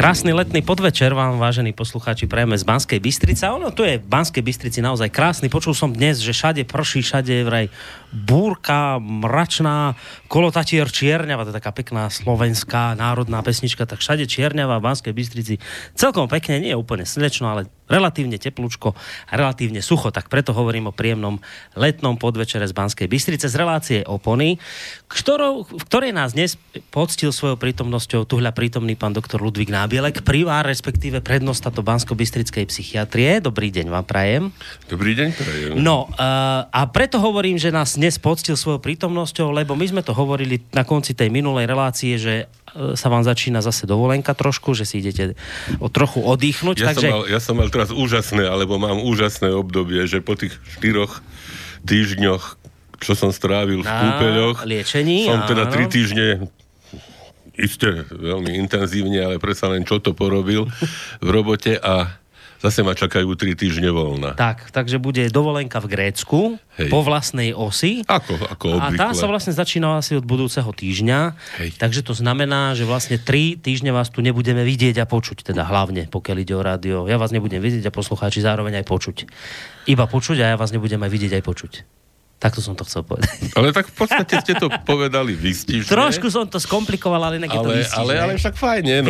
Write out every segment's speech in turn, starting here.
Krásny letný podvečer vám, vážení poslucháči, prajeme z Banskej Bystrice. Ono tu je v Banskej Bystrici naozaj krásny. Počul som dnes, že všade prší, všade je vraj búrka, mračná, kolotatier čierňava, to je taká pekná slovenská národná pesnička, tak všade čierňava v Banskej Bystrici. Celkom pekne, nie je úplne slnečno, ale relatívne teplúčko a relatívne sucho, tak preto hovorím o príjemnom letnom podvečere z Banskej Bystrice z relácie Opony, v ktorej nás dnes poctil svojou prítomnosťou tuhľa prítomný pán doktor Ludvík Nábielek, primár, respektíve prednosta do Banskobystrickej psychiatrie. Dobrý deň vám prajem. Dobrý deň prajem. No, a preto hovorím, že nás dnes poctil svojou prítomnosťou, lebo my sme to hovorili na konci tej minulej relácie, že sa vám začína zase dovolenka trošku, že si idete trochu oddychnúť. Ja som mal teraz úžasné, alebo mám úžasné obdobie, že po tých 4 týždňoch, čo som strávil v kúpeľoch, liečení, som teda 3 týždne isté veľmi intenzívne, ale predsa len čo to porobil v robote a zase ma čakajú 3 týždne voľna. Takže bude dovolenka v Grécku, po vlastnej osi. Ako obvykle. A tá sa vlastne začína asi od budúceho týždňa. Takže to znamená, že vlastne 3 týždne vás tu nebudeme vidieť a počuť, teda hlavne, pokiaľ ide o rádio. Ja vás nebudem vidieť a poslucháči zároveň aj počuť. Iba počuť a ja vás nebudem aj vidieť aj počuť. Takto som to chcel povedať. Ale tak v podstate ste to povedali výstižne. Trošku som to skomplikoval, ale inak je to výstižne. Ale však fajne.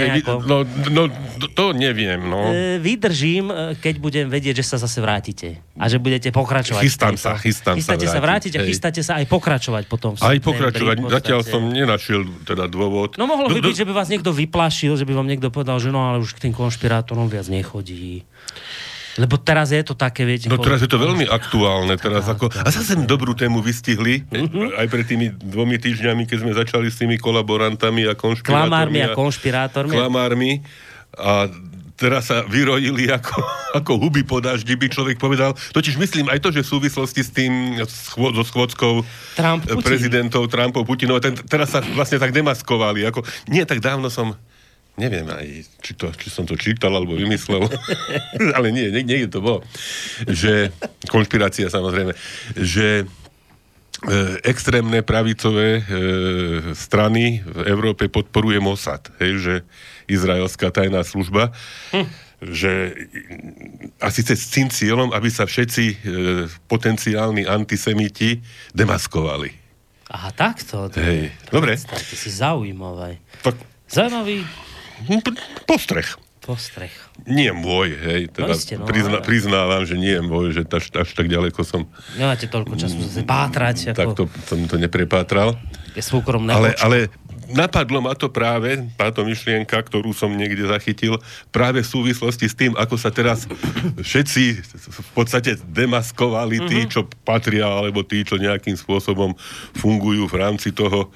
To neviem. No. Vydržím, keď budem vedieť, že sa zase vrátite. A že budete pokračovať. Chystáte sa vrátiť a chystáte sa aj pokračovať potom. Aj pokračovať. Zatiaľ som nenašiel teda dôvod. No mohlo by byť, že by vás niekto vyplašil, že by vám niekto povedal, že no ale už k tým konšpirátorom viac nechodí. Lebo teraz je to také, viete... No teraz je to veľmi aktuálne. A zase dobrú tému vystihli, aj pred tými 2 týždňami, keď sme začali s tými kolaborantami a konšpirátormi. Klamármi a konšpirátormi. Klamármi. A teraz sa vyrojili ako huby po daždi, by človek povedal. Totiž myslím aj to, že v súvislosti s tým so schôdzkou prezidentov Trumpov, Putinov, teraz sa vlastne tak demaskovali. Nie tak dávno som... Neviem aj, či som to čítal, alebo vymyslel. Ale nie, niekde to bolo. Že, konšpirácia samozrejme, že extrémne pravicové strany v Európe podporuje Mossad. Že izraelská tajná služba. Že a síce s tým cieľom, aby sa všetci potenciálni antisemiti demaskovali. Aha, takto. Dobre. To si zaujímavé. Zaujímavý Postreh. Nie môj, teda priznávam, že nie je môj, že až tak ďaleko som... Nemáte toľko času zase pátrať. Tak som to neprepátral. Je súkromné. Ale napadlo ma to práve, táto myšlienka, ktorú som niekde zachytil, práve v súvislosti s tým, ako sa teraz všetci v podstate demaskovali, tí, čo patria, alebo tí, čo nejakým spôsobom fungujú v rámci toho...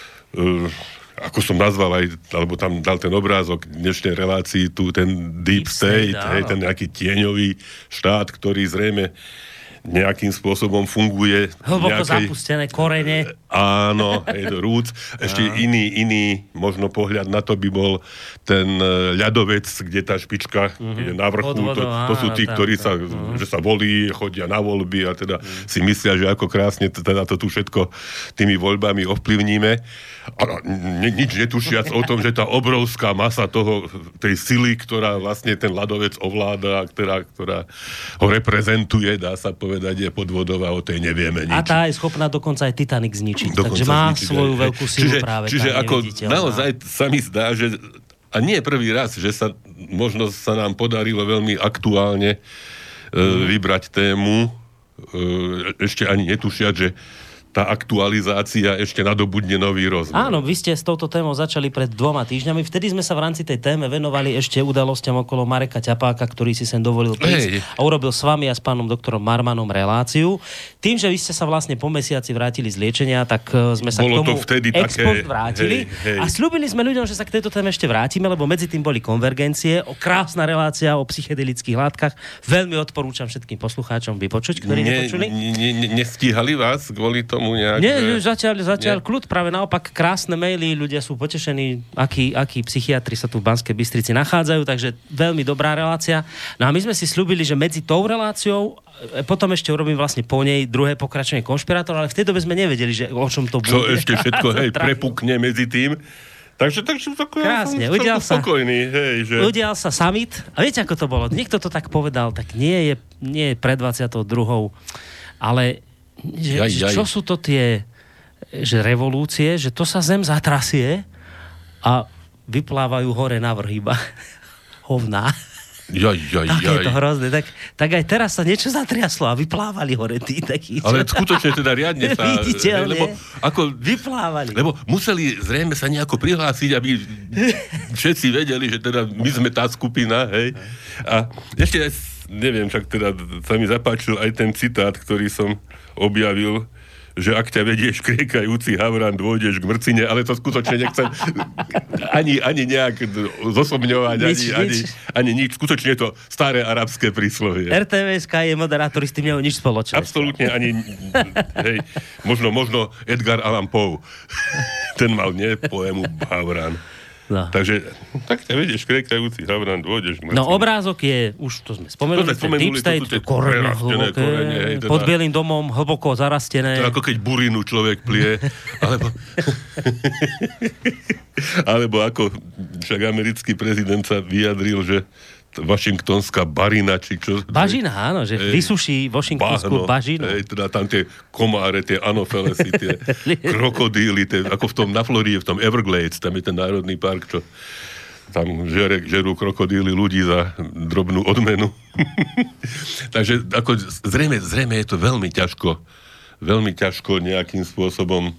ako som nazval aj, alebo tam dal ten obrázok dnešnej relácii, tu ten Deep State, ten nejaký tieňový štát, ktorý zrejme nejakým spôsobom funguje. Hlboko zapustené korene. Áno, rúc. Ešte iný možno pohľad na to by bol ten ľadovec, kde tá špička je na vrchu. To sú tí, ktorí že sa volí, chodia na voľby a teda si myslia, že ako krásne teda to tu všetko tými voľbami ovplyvníme. A nič netušiac o tom, že tá obrovská masa tej sily, ktorá vlastne ten ľadovec ovláda, ktorá ho reprezentuje, dá sa povedať, je podvodová, o tej nevieme nič. A tá je schopná dokonca aj Titanic zničiť. Takže má svoju veľkú silu práve. Čiže ako naozaj sa mi zdá, že a nie prvý raz, že možno sa nám podarilo veľmi aktuálne vybrať tému, ešte ani netušiať, že tá aktualizácia ešte nadobudne nový rozmer. Áno, vy ste s touto témou začali pred 2 týždňami. Vtedy sme sa v rámci tej téme venovali ešte udalostiam okolo Mareka Ťapáka, ktorý si sem dovolil prísť a urobil s vami a s pánom doktorom Marmanom reláciu. Tým, že vy ste sa vlastne po mesiaci vrátili z liečenia, tak sme sa bolo k tomu expost vrátili. A sľúbili sme ľuďom, že sa k tejto téme ešte vrátime, lebo medzi tým boli konvergencie. Krásna relácia o psychedelických látkach. Veľmi odporúčam všetkým poslucháčom vypočuť, ktorí nepočuli. Nestíhali vás kvôli tomu? Nie, zatiaľ kľud, práve naopak krásne maily, ľudia sú potešení, akí psychiatri sa tu v Banskej Bystrici nachádzajú, takže veľmi dobrá relácia. No a my sme si sľúbili, že medzi tou reláciou, potom ešte urobím vlastne po nej druhé pokračovanie konšpirátor, ale v tej dobe sme nevedeli, že o čom to bude. Čo ešte všetko prepukne medzi tým. Takže krásne, ja som spokojný. Hej, že... Udial sa summit. A viete, ako to bolo? Niekto to tak povedal, tak nie je pred 22. Ale čo sú to tie revolúcie, že to sa zem zatrasie a vyplávajú hore navrh iba hovná. Tak je to hrozné. Tak aj teraz sa niečo zatriaslo a vyplávali hore tí takí. Ale skutočne teda riadne sa... Viditeľne. Lebo vyplávali. Lebo museli zrejme sa nejako prihlásiť, aby všetci vedeli, že teda my sme tá skupina, hej. A ešte neviem, však teda sa mi zapáčil aj ten citát, ktorý som objavil, že ak ťa vedieš kriekajúci havran, dôjdeš k mrcine, ale to skutočne nechcem ani nejak zosobňovať, ani nič. Skutočne je to staré arabské príslovie. RTVSK je moderátor, s tým nemajú nič spoločné. Absolútne ani... Hej, možno Edgar Allan Poe. Ten mal, poému Havran. No. Takže, tak ťa vedieš kriekajúci havran, dôjdeš k mrcine. No obrázok je, už to sme spomenuli, Deep State, korene hlboké, pod Bielým domom hlboko zarastené. To ako keď burinu človek plie, alebo ako však americký prezident sa vyjadril, že washingtonská barina, či čo... Bažina, áno, že vysuší washingtonskú bažinu. Teda tam tie komáre, tie anofelesy, tie krokodíly, ako v tom na Floride, v tom Everglades, tam je ten národný park, čo tam žerú krokodíly ľudí za drobnú odmenu. Takže ako zrejme je to veľmi ťažko nejakým spôsobom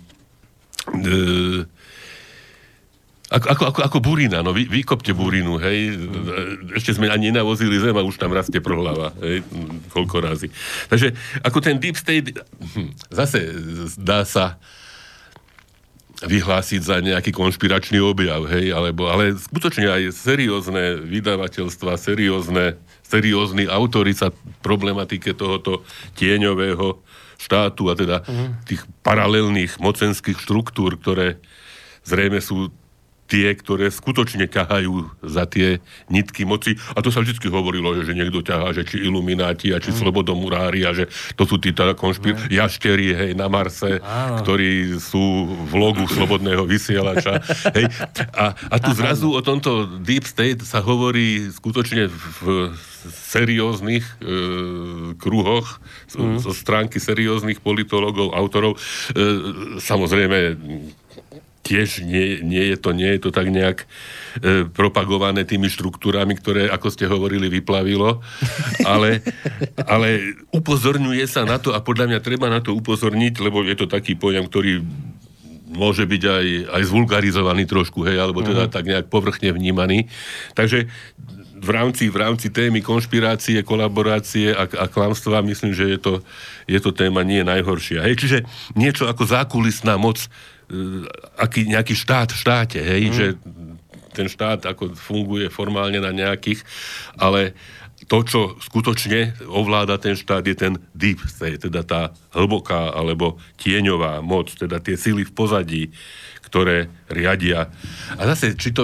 Ako burina, no vykopte burinu, hej. Ešte sme ani nenavozili zem a už tam rastie prohlava, hej, koľko razy. Takže ako ten Deep State zase dá sa vyhlásiť za nejaký konšpiračný objav, hej, ale skutočne aj seriózne vydavateľstva, seriózni autori sa problematike tohoto tieňového štátu a teda tých paralelných mocenských štruktúr, ktoré zrejme sú tie, ktoré skutočne ťahajú za tie nitky moci. A to sa vždy hovorilo, že niekto ťahá, že či ilumináti a či slobodomurári a že to sú tí teda jašterí, hej, na Marse, ktorí sú v logu slobodného vysielača. Hej. A tu zrazu o tomto Deep State sa hovorí skutočne v serióznych kruhoch, zo stránky serióznych politológov, autorov. Samozrejme, tiež nie je to tak nejak propagované tými štruktúrami, ktoré, ako ste hovorili, vyplavilo. Ale upozorňuje sa na to a podľa mňa treba na to upozorniť, lebo je to taký pojem, ktorý môže byť aj zvulgarizovaný trošku, hej, alebo teda tak nejak povrchne vnímaný. Takže v rámci témy konšpirácie, kolaborácie a klamstva myslím, že je to téma nie najhoršia. Hej, čiže niečo ako zákulisná moc, aký nejaký štát v štáte, hej, že ten štát ako funguje formálne na nejakých, ale to, čo skutočne ovláda ten štát, je ten deep state, teda tá hlboká alebo tieňová moc, teda tie sily v pozadí, ktoré riadia. A zase, či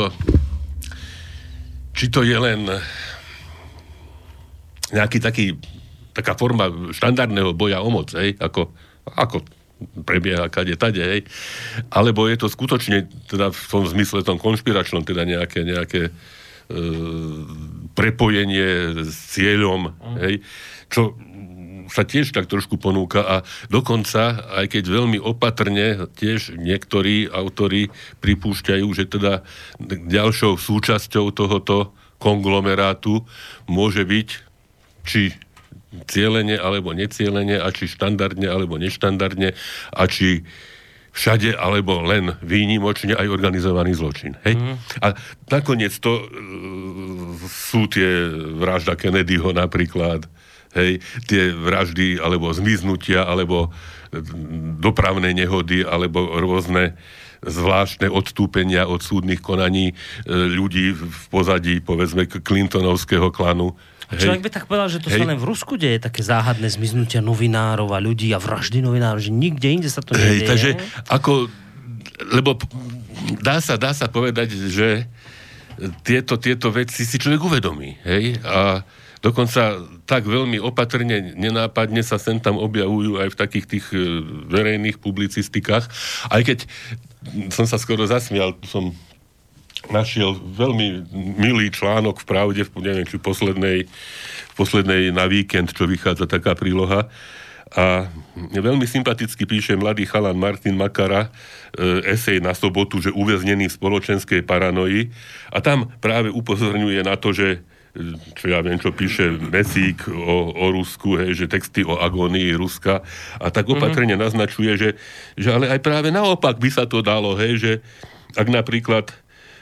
to je len nejaký taká forma štandardného boja o moc, hej, ako prebieha kade tade, hej. Alebo je to skutočne teda v tom zmysle, tom konšpiračnom, teda nejaké prepojenie s cieľom, hej, čo sa tiež tak trošku ponúka a dokonca, aj keď veľmi opatrne tiež niektorí autori pripúšťajú, že teda ďalšou súčasťou tohoto konglomerátu môže byť či cielene alebo necielene, a či štandardne alebo neštandardne, a či všade alebo len výnimočne aj organizovaný zločin. Hej? A nakoniec to sú tie vražda Kennedyho napríklad, hej, tie vraždy alebo zmiznutia, alebo dopravné nehody, alebo rôzne zvláštne odstúpenia od súdnych konaní ľudí v pozadí, povedzme, Clintonovského klanu. Človek by tak povedal, že to sa len v Rusku deje, také záhadné zmiznutia novinárov a ľudí a vraždy novinárov, že nikde inde sa to nedieje. Takže lebo dá sa povedať, že tieto veci si človek uvedomí, hej, a dokonca tak veľmi opatrne, nenápadne sa sem tam objavujú aj v takých tých verejných publicistikách, aj keď som sa skoro zasmial, som našiel veľmi milý článok v Pravde, neviem, či poslednej na víkend, čo vychádza taká príloha. A veľmi sympaticky píše mladý chalan Martin Makara esej na sobotu, že uväznený v spoločenskej paranoji. A tam práve upozorňuje na to, že čo ja viem, čo píše Mesík o Rusku, hej, že texty o agónii Ruska. A tak opatrne naznačuje, že ale aj práve naopak by sa to dalo, hej, že ak napríklad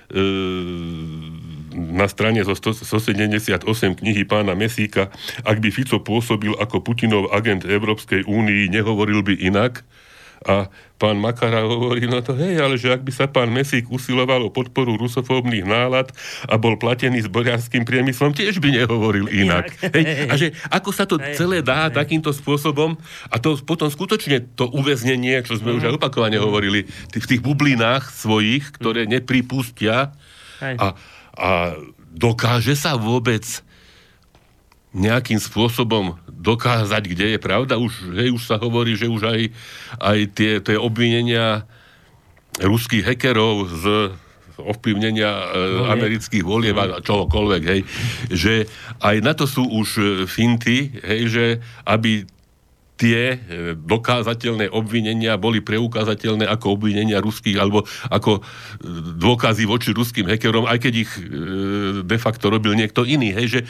na strane zo 178 knihy pána Mesíka, ak by Fico pôsobil ako Putinov agent Európskej únii, nehovoril by inak. A pán Makara hovorí, no to hej, ale že ak by sa pán Mesík usiloval o podporu rusofóbnych nálad a bol platený s boriarským priemyslom, tiež by nehovoril inak. Hej. A že ako sa to celé dá takýmto spôsobom a to potom skutočne to uväznenie, čo sme už aj opakovane hovorili, v tých bublinách svojich, ktoré nepripustia a dokáže sa vôbec nejakým spôsobom dokázať, kde je pravda. Už sa hovorí, že už aj tie obvinenia ruských hackerov z ovplyvnenia amerických volieb a čohokoľvek, hej, že aj na to sú už finty, hej, že aby tie dokázateľné obvinenia boli preukázateľné ako obvinenia ruských, alebo ako dôkazy voči ruským hackerom, aj keď ich de facto robil niekto iný, hej, že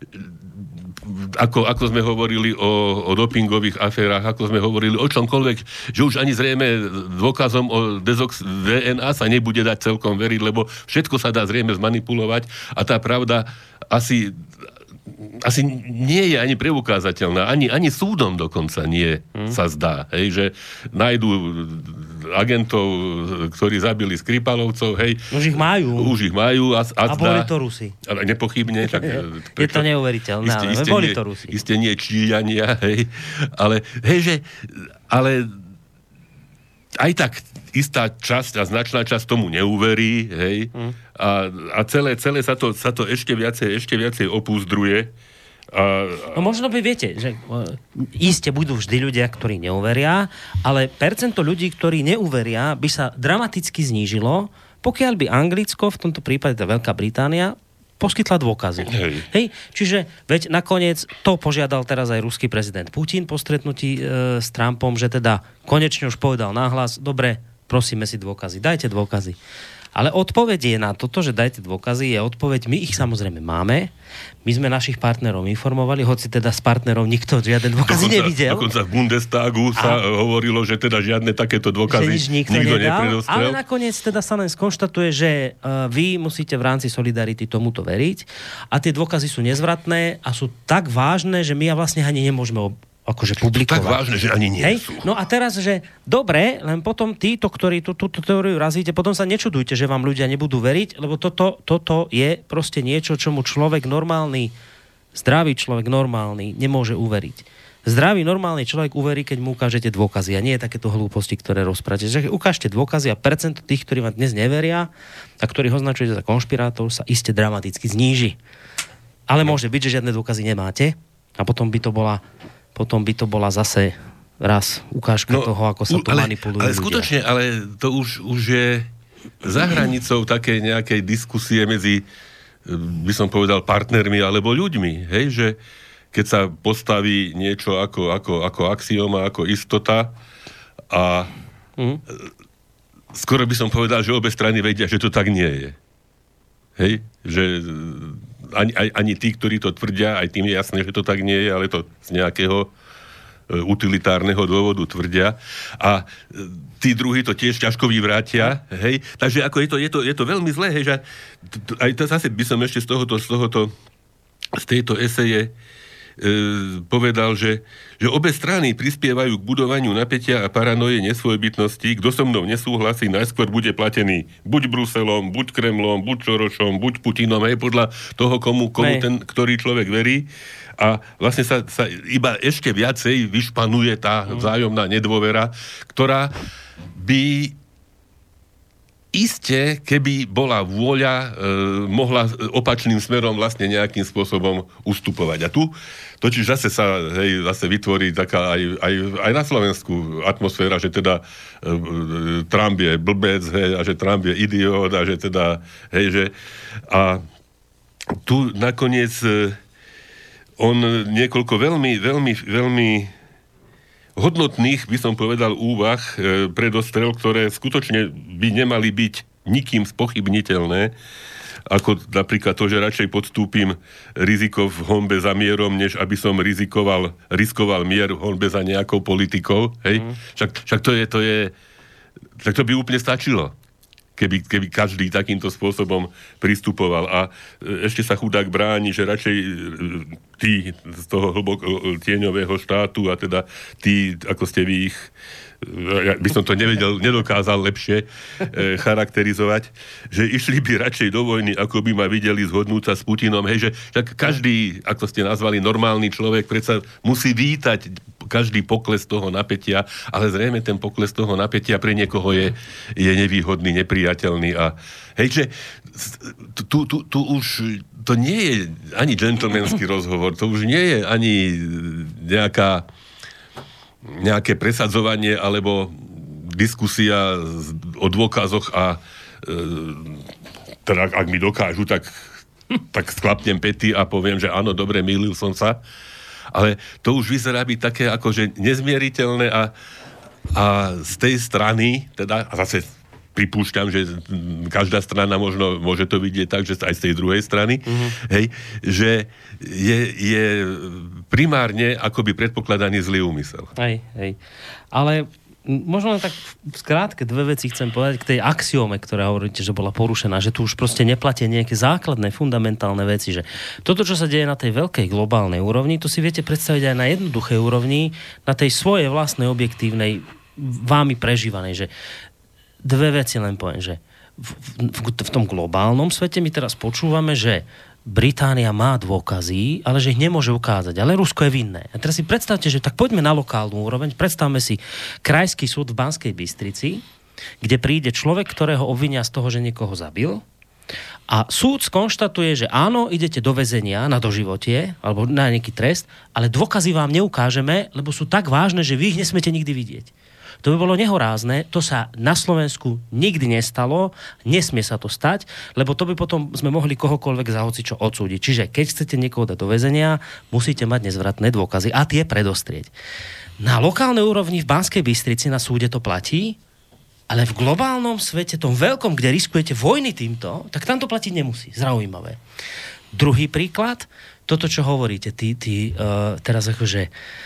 ako sme hovorili o dopingových aférach, ako sme hovorili o čomkoľvek, že už ani zrejme dôkazom o DNA sa nebude dať celkom veriť, lebo všetko sa dá zrejme zmanipulovať a tá pravda asi nie je ani preukázateľná, ani súdom dokonca nie sa zdá. Hej, že nájdu agentov, ktorí zabili Skripalovcov, hej. Už ich majú. A boli to Rusi. Ale nepochybne. Tak, je to neuveriteľné, ale boli to Rusi. Isté nie Číňania, hej. Ale, hej, ale aj tak istá časť a značná časť tomu neuverí, hej. A celé sa to ešte viacej opúzdruje. No možno by viete, že iste budú vždy ľudia, ktorí neuveria, ale percento ľudí, ktorí neuveria, by sa dramaticky znížilo, pokiaľ by Anglicko, v tomto prípade tá Veľká Británia, poskytla dôkazy. Hej. Čiže veď nakoniec to požiadal teraz aj ruský prezident Putin po stretnutí s Trumpom, že teda konečne už povedal nahlas, dobre, prosíme si dôkazy, dajte dôkazy. Ale odpoveď je na toto, že dajte dôkazy, je odpoveď, my ich samozrejme máme, my sme našich partnerov informovali, hoci teda s partnerov nikto žiaden dôkazy nevidel. Dokonca v Bundestagu sa hovorilo, že teda žiadne takéto dôkazy nikto nepredostrel. Ale nakoniec teda sa len skonštatuje, že vy musíte v rámci Solidarity tomuto veriť a tie dôkazy sú nezvratné a sú tak vážne, že my vlastne ani nemôžeme akože publikovať. Tak vážne, že ani nie sú. No a teraz, že dobre, len potom títo, ktorí túto teóriu razíte, potom sa nečudujte, že vám ľudia nebudú veriť, lebo toto je proste niečo, čomu človek normálny, zdravý človek normálny nemôže uveriť. Zdravý normálny človek uverí, keď mu ukážete dôkazy a nie je takéto hlúposti, ktoré rozprávate. Že ukážte dôkazy a percento tých, ktorí vám dnes neveria a ktorých označujete za konšpirátor, sa iste dramaticky zníži. Ale môže byť, že žiadne dôkazy nemáte a potom by to bola zase raz ukážka toho, ako sa tu manipulujú ale skutočne, ľudia. Ale to už je za hranicou také nejakej diskusie medzi, by som povedal, partnermi alebo ľuďmi. Hej, že keď sa postaví niečo ako axioma, ako istota a skoro by som povedal, že obe strany vedia, že to tak nie je. Hej, že ani tí, ktorí to tvrdia, aj tým je jasné, že to tak nie je, ale to z nejakého utilitárneho dôvodu tvrdia. A tí druhí to tiež ťažko vyvrátia. Hej? Takže ako je to veľmi zlé. Hej, že aj to zase by som ešte z tejto eseje povedal, že obe strany prispievajú k budovaniu napätia a paranoje nesvojbytnosti. Kto so mnou nesúhlasí, najskôr bude platený buď Bruselom, buď Kremlom, buď Čorošom, buď Putinom, aj podľa toho, komu ten, ktorý človek verí. A vlastne sa iba ešte viacej vyšpanuje tá vzájomná nedôvera, ktorá by iste, keby bola vôľa, mohla opačným smerom vlastne nejakým spôsobom ustupovať. A tu totiž zase vytvorí taká aj na Slovensku atmosféra, že teda Trump je blbec, a že Trump je idiot, a že teda, a tu nakoniec on niekoľko veľmi hodnotných, by som povedal, úvah predostrel, ktoré skutočne by nemali byť nikým spochybniteľné, ako napríklad to, že radšej podstúpim riziko v honbe za mierom, než aby som riskoval mier v honbe za nejakou politikou. Hej? Však to by úplne stačilo, keby každý takýmto spôsobom pristupoval. A ešte sa chudák bráni, že radšej tí z toho tieňového štátu a teda tí, ako ste vy ich, ja by som to nedokázal lepšie charakterizovať, že išli by radšej do vojny, ako by ma videli zhodnúť sa s Putinom. Hej, že každý, ako ste nazvali, normálny človek predsa musí vítať každý pokles toho napätia, ale zrejme ten pokles toho napätia pre niekoho je nevýhodný, nepriateľný. A hej, že tu už to nie je ani gentlemanský rozhovor, to už nie je ani nejaké presadzovanie alebo diskusia o dôkazoch a teda ak mi dokážu, tak sklapnem pety a poviem, že áno, dobre, mýlil som sa. Ale to už vyzerá byť také akože nezmieriteľné a z tej strany, teda, a zase pripúšťam, že každá strana možno môže to vidieť tak, že aj z tej druhej strany, hej, že je primárne akoby predpokladaný zlý úmysel. Hej. Ale možno len tak v skrátke dve veci chcem povedať k tej axiome, ktorá hovoríte, že bola porušená, že tu už proste neplatia nejaké základné, fundamentálne veci, že toto, čo sa deje na tej veľkej globálnej úrovni, to si viete predstaviť aj na jednoduchej úrovni, na tej svojej vlastnej objektívnej, vámi prežívanej, že dve veci len poviem, že v tom globálnom svete my teraz počúvame, že Británia má dôkazy, ale že ich nemôže ukázať. Ale Rusko je vinné. A teraz si predstavte, že tak poďme na lokálnu úroveň. Predstavme si krajský súd v Banskej Bystrici, kde príde človek, ktorého obvinia z toho, že niekoho zabil. A súd skonštatuje, že áno, idete do väzenia na doživotie, alebo na nejaký trest, ale dôkazy vám neukážeme, lebo sú tak vážne, že vy ich nesmiete nikdy vidieť. To by bolo nehorázne, to sa na Slovensku nikdy nestalo, nesmie sa to stať, lebo to by potom sme mohli kohokoľvek za hocičo odsúdiť. Čiže keď chcete niekoho dať do väzenia, musíte mať nezvratné dôkazy a tie predostrieť. Na lokálnej úrovni v Banskej Bystrici na súde to platí, ale v globálnom svete, tom veľkom, kde riskujete vojny týmto, tak tam to platiť nemusí. Zaujímavé. Druhý príklad, toto, čo hovoríte, teraz akože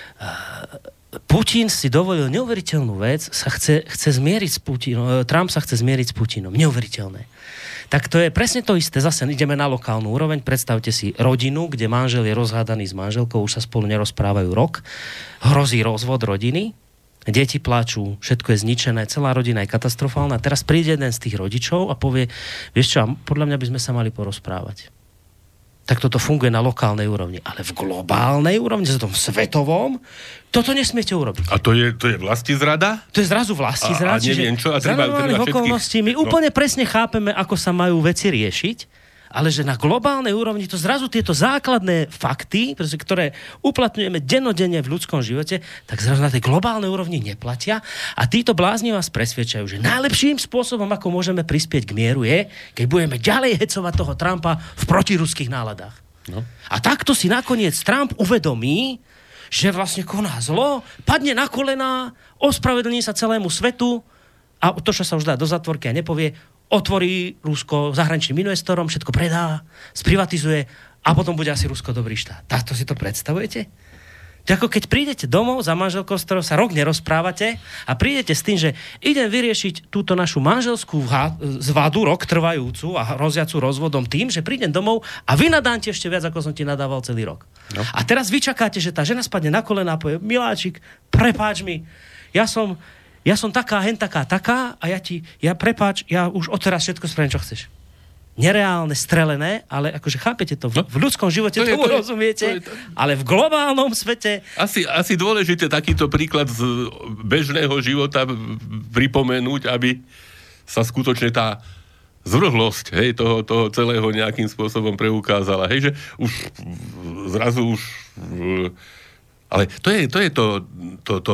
Putin si dovolil neuveriteľnú vec, chce zmieriť s Putinom, Trump sa chce zmieriť s Putinom. Neuveriteľné. Tak to je presne to isté. Zase ideme na lokálnu úroveň. Predstavte si rodinu, kde manžel je rozhádaný s manželkou, už sa spolu nerozprávajú rok. Hrozí rozvod rodiny. Deti plačú, všetko je zničené, celá rodina je katastrofálna. Teraz príde jeden z tých rodičov a povie, vieš čo, podľa mňa by sme sa mali porozprávať. Tak toto funguje na lokálnej úrovni. Ale v globálnej úrovni, v tom svetovom, toto nesmiete urobiť. A to je vlastizrada? To je zrazu vlastizrada. A neviem čo. A treba okolností my úplne presne chápeme, ako sa majú veci riešiť, ale že na globálnej úrovni to zrazu tieto základné fakty, ktoré uplatňujeme dennodenne v ľudskom živote, tak zrazu na tej globálnej úrovni neplatia a títo blázni vás presvedčajú, že najlepším spôsobom, ako môžeme prispieť k mieru je, keď budeme ďalej hecovať toho Trumpa v protiruských náladách. No. A takto si nakoniec Trump uvedomí, že vlastne koná zlo, padne na kolená, ospravedlní sa celému svetu a to, čo sa už dá do zatvorky a nepovie, otvorí Rusko zahraničným investorom, všetko predá, sprivatizuje a potom bude asi Rusko dobrý štát. Takto si to predstavujete? To ako keď prídete domov za manželkou, s ktorou sa rok nerozprávate a prídete s tým, že idem vyriešiť túto našu manželskú zvadu, rok trvajúcu a hroziacu rozvodom tým, že prídem domov a vy nadáte ešte viac, ako som ti nadával celý rok. No. A teraz vy čakáte, že tá žena spadne na kolená a povie, miláčik, prepáč mi, ja som taká, taká a prepáč, ja už odteraz všetko spravím, čo chceš. Nereálne, strelené, ale akože chápete to, v ľudskom živote to rozumiete, ale v globálnom svete... Asi dôležité takýto príklad z bežného života pripomenúť, aby sa skutočne tá zvrhlosť, hej, toho celého nejakým spôsobom preukázala. Hej, že už zrazu ale to je to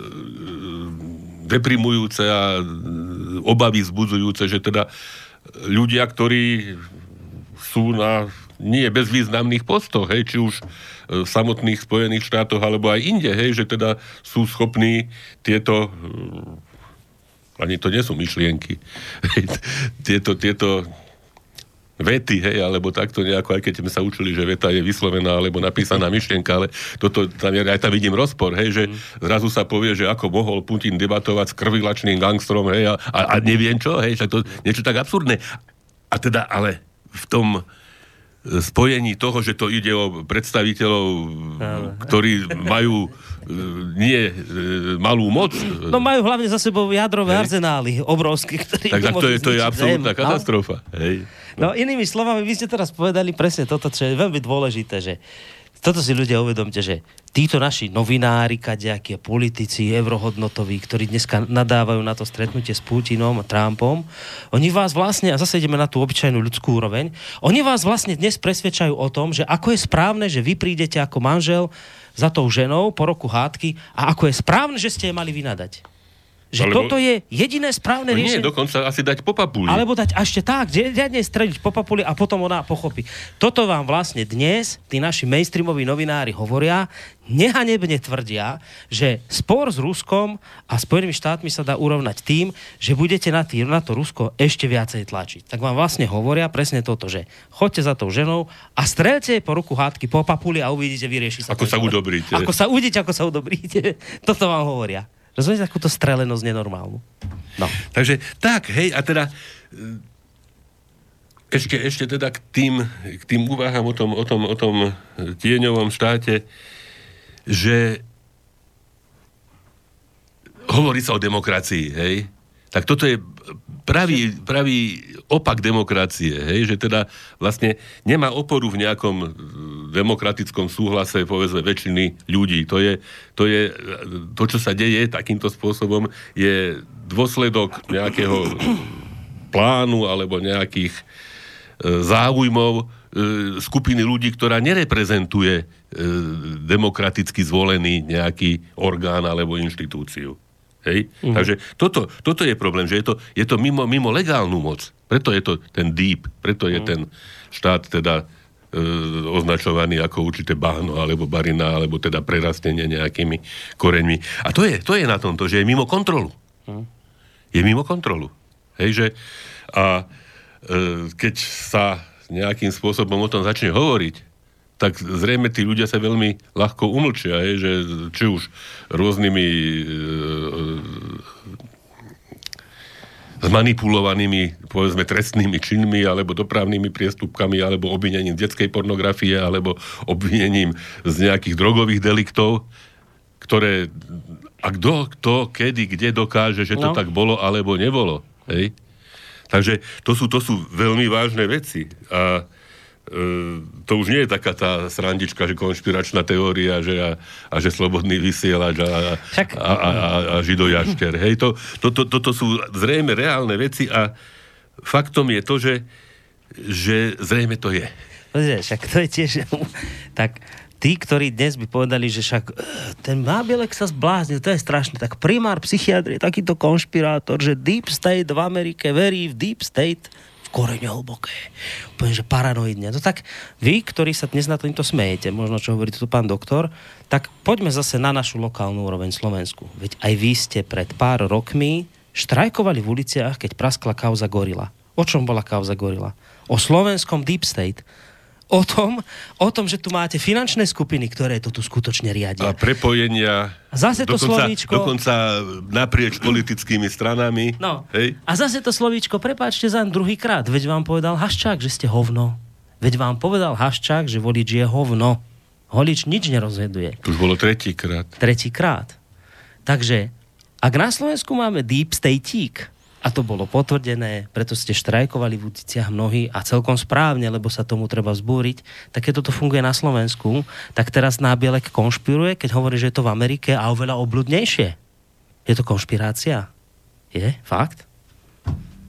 deprimujúce a obavy vzbudzujúce, že teda ľudia, ktorí sú na nie bezvýznamných postoch, hej, či už v samotných Spojených štátoch, alebo aj inde, hej, že teda sú schopní tieto, ani to nie sú myšlienky, tieto vety, hej, alebo takto nejako, aj keď sme sa učili, že veta je vyslovená alebo napísaná myšlienka, ale toto, aj tam vidím rozpor, hej, že zrazu sa povie, že ako mohol Putin debatovať s krvilačným gangstrom, hej, a neviem čo, hej, však to niečo tak absurdné. A teda, ale v tom spojení toho, že to ide o predstaviteľov, ktorí majú nie malú moc. No majú hlavne za sebou jadrové arzenály obrovské, ktoré... Tak to je absolútna katastrofa. Hej. No inými slovami, vy ste teraz povedali presne toto, čo je veľmi dôležité, že toto si ľudia uvedomte, že títo naši novinári, kadejakí politici, eurohodnotoví, ktorí dneska nadávajú na to stretnutie s Putinom a Trumpom, oni vás vlastne, a zase ideme na tú obyčajnú ľudskú úroveň, oni vás vlastne dnes presvedčajú o tom, že ako je správne, že vy prídete ako manžel za tou ženou po roku hádky a ako je správne, že ste jej mali vynadať. Že toto je jediné správne riešenie. Nie, dokonca asi dať po papuli. Alebo dať ešte tak, riadne strediť po papuli a potom ona pochopí. Toto vám vlastne dnes tí naši mainstreamoví novinári hovoria, nehanebne tvrdia, že spor s Ruskom a Spojenými štátmi sa dá urovnať tým, že budete na to Rusko ešte viacej tlačiť. Tak vám vlastne hovoria presne toto, že choďte za tou ženou a streľte po ruku hádky po papuli a uvidíte, vyrieši sa. Ako sa udobríte. Ako sa udobríte. Toto vám hovoria. Rozumiete takúto strelenosť nenormálnu? No. Takže tak, hej, a teda ešte teda k tým úvahám o tom tieňovom štáte, že hovorí sa o demokracii, hej? Tak toto je pravý opak demokracie, hej? Že teda vlastne nemá oporu v nejakom demokratickom súhlase, povedzme, väčšiny ľudí. To je to, čo sa deje takýmto spôsobom, je dôsledok nejakého plánu alebo nejakých záujmov skupiny ľudí, ktorá nereprezentuje demokraticky zvolený nejaký orgán alebo inštitúciu. Hej? Takže toto je problém, že je to mimo legálnu moc. Preto je to ten deep, preto je ten štát teda označovaný ako určité bahno, alebo barina, alebo teda prerastenie nejakými koreňmi. A to je na tomto, že je mimo kontrolu. Je mimo kontrolu. Hej, že keď sa nejakým spôsobom o tom začne hovoriť, tak zrejme tí ľudia sa veľmi ľahko umlčia, že či už rôznymi zmanipulovanými, povedzme, trestnými činmi, alebo dopravnými priestupkami, alebo obvinením detskej pornografie, alebo obvinením z nejakých drogových deliktov, ktoré a kto, kedy, kde dokáže, že to tak bolo, alebo nebolo. Hej? Takže to sú veľmi vážne veci. A to už nie je taká tá srandička, že konšpiračná teória, že slobodný vysielač a židojašter. Hej, toto sú zrejme reálne veci a faktom je to, že zrejme to je. Však to je tiež... Tak tí, ktorí dnes by povedali, že však ten Nábielek sa zbláznil, to je strašné, tak primár psychiatrie, takýto konšpirátor, že Deep State v Amerike verí v Deep State v korene hlboké. Úplne, že paranoidne. No tak vy, ktorí sa dnes na týmto smejete, možno čo hovorí tu pán doktor, tak poďme zase na našu lokálnu úroveň Slovensku. Veď aj vy ste pred pár rokmi štrajkovali v uliciach, keď praskla kauza Gorila. O čom bola kauza Gorila? O slovenskom Deep State. O tom, že tu máte finančné skupiny, ktoré to tu skutočne riadia. A prepojenia zase to dokonca naprieč politickými stranami. No. Hej? A zase to slovíčko, prepáčte za druhýkrát, veď vám povedal Haščák, že ste hovno. Veď vám povedal Haščák, že volič je hovno. Volič nič nerozhoduje. To už bolo tretíkrát. Takže, ak na Slovensku máme Deep Stateík, a to bolo potvrdené, preto ste štrajkovali v uliciach mnohí a celkom správne, lebo sa tomu treba vzbúriť, tak keď toto funguje na Slovensku, tak teraz Nábielek konšpiruje, keď hovorí, že je to v Amerike a oveľa obľudnejšie. Je to konšpirácia? Je? Fakt?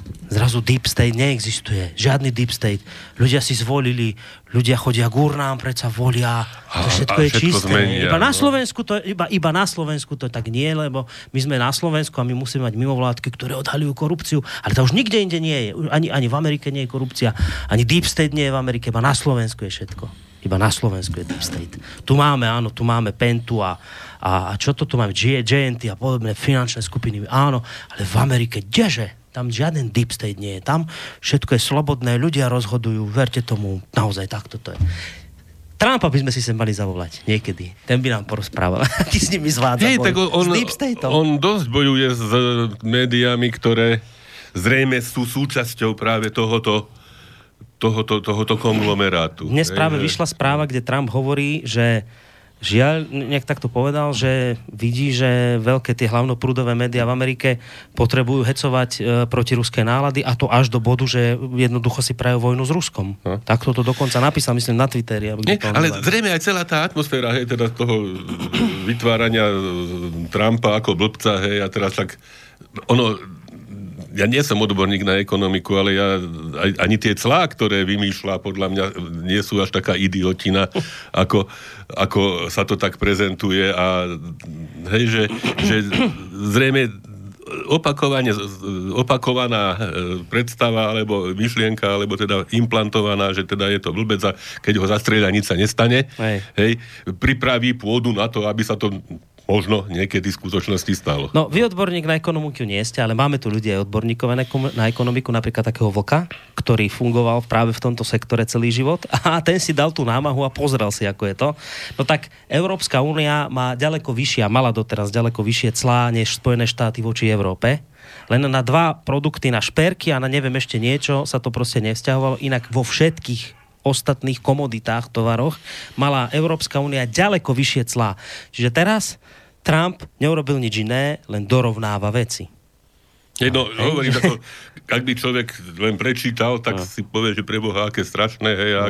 Zrazu deep state neexistuje. Žiadny deep state. Ľudia si zvolili, ľudia chodia k urnám, predsa volia. To všetko je čisté. Zmenia, iba na Slovensku to tak nie, lebo my sme na Slovensku a my musíme mať mimovládky, ktoré odhaľujú korupciu. Ale to už nikde inde nie je. Ani v Amerike nie je korupcia. Ani deep state nie je v Amerike. Iba na Slovensku je všetko. Iba na Slovensku je deep state. Tu máme Pentu a čo to tu máme? JNT a podobné finančné skupiny. Áno, ale v Amerike, kdeže? Tam žiaden deep state nie je. Tam všetko je slobodné, ľudia rozhodujú, verte tomu, naozaj takto to je. Trumpa by sme si sem mali zavolať niekedy. Ten by nám porozprával. Aký s nimi zvádza s deep stateom. On dosť bojuje s médiami, ktoré zrejme sú súčasťou práve tohoto konglomerátu. Dnes práve vyšla správa, kde Trump hovorí, že žiaľ, nejak takto povedal, že vidí, že veľké tie hlavnoprúdové médiá v Amerike potrebujú hecovať proti ruské nálady a to až do bodu, že jednoducho si prajú vojnu s Ruskom. Takto to dokonca napísal, myslím, na Twitteri. Ale zrejme aj celá tá atmosféra, teda toho vytvárania Trumpa ako blbca, a teraz tak ja nie som odborník na ekonomiku, ale ani tie clá, ktoré vymýšľa, podľa mňa nie sú až taká idiotina, ako sa to tak prezentuje a že zrejme opakovaná predstava alebo myšlienka, alebo teda implantovaná, že teda je to blbec a keď ho zastrieľa, nič sa nestane. Pripraví pôdu na to, aby sa to možno niekedy v skutočnosti stalo. No, vy odborník na ekonomiku nie ste, ale máme tu ľudia odborníkov na ekonomiku, napríklad takého Vlka, ktorý fungoval práve v tomto sektore celý život a ten si dal tú námahu a pozrel si, ako je to. No tak Európska únia má mala doteraz ďaleko vyššie clá než Spojené štáty voči Európe. Len na 2 produkty, na šperky a na neviem ešte niečo sa to proste nevzťahovalo, inak vo všetkých ostatných komoditách, tovaroch mala Európska únia ďaleko vyššie clá. Čiže teraz Trump neurobil nič iné, len dorovnáva veci. Hovorím, ak by človek len prečítal, tak si povie, že preboha, aké strašné,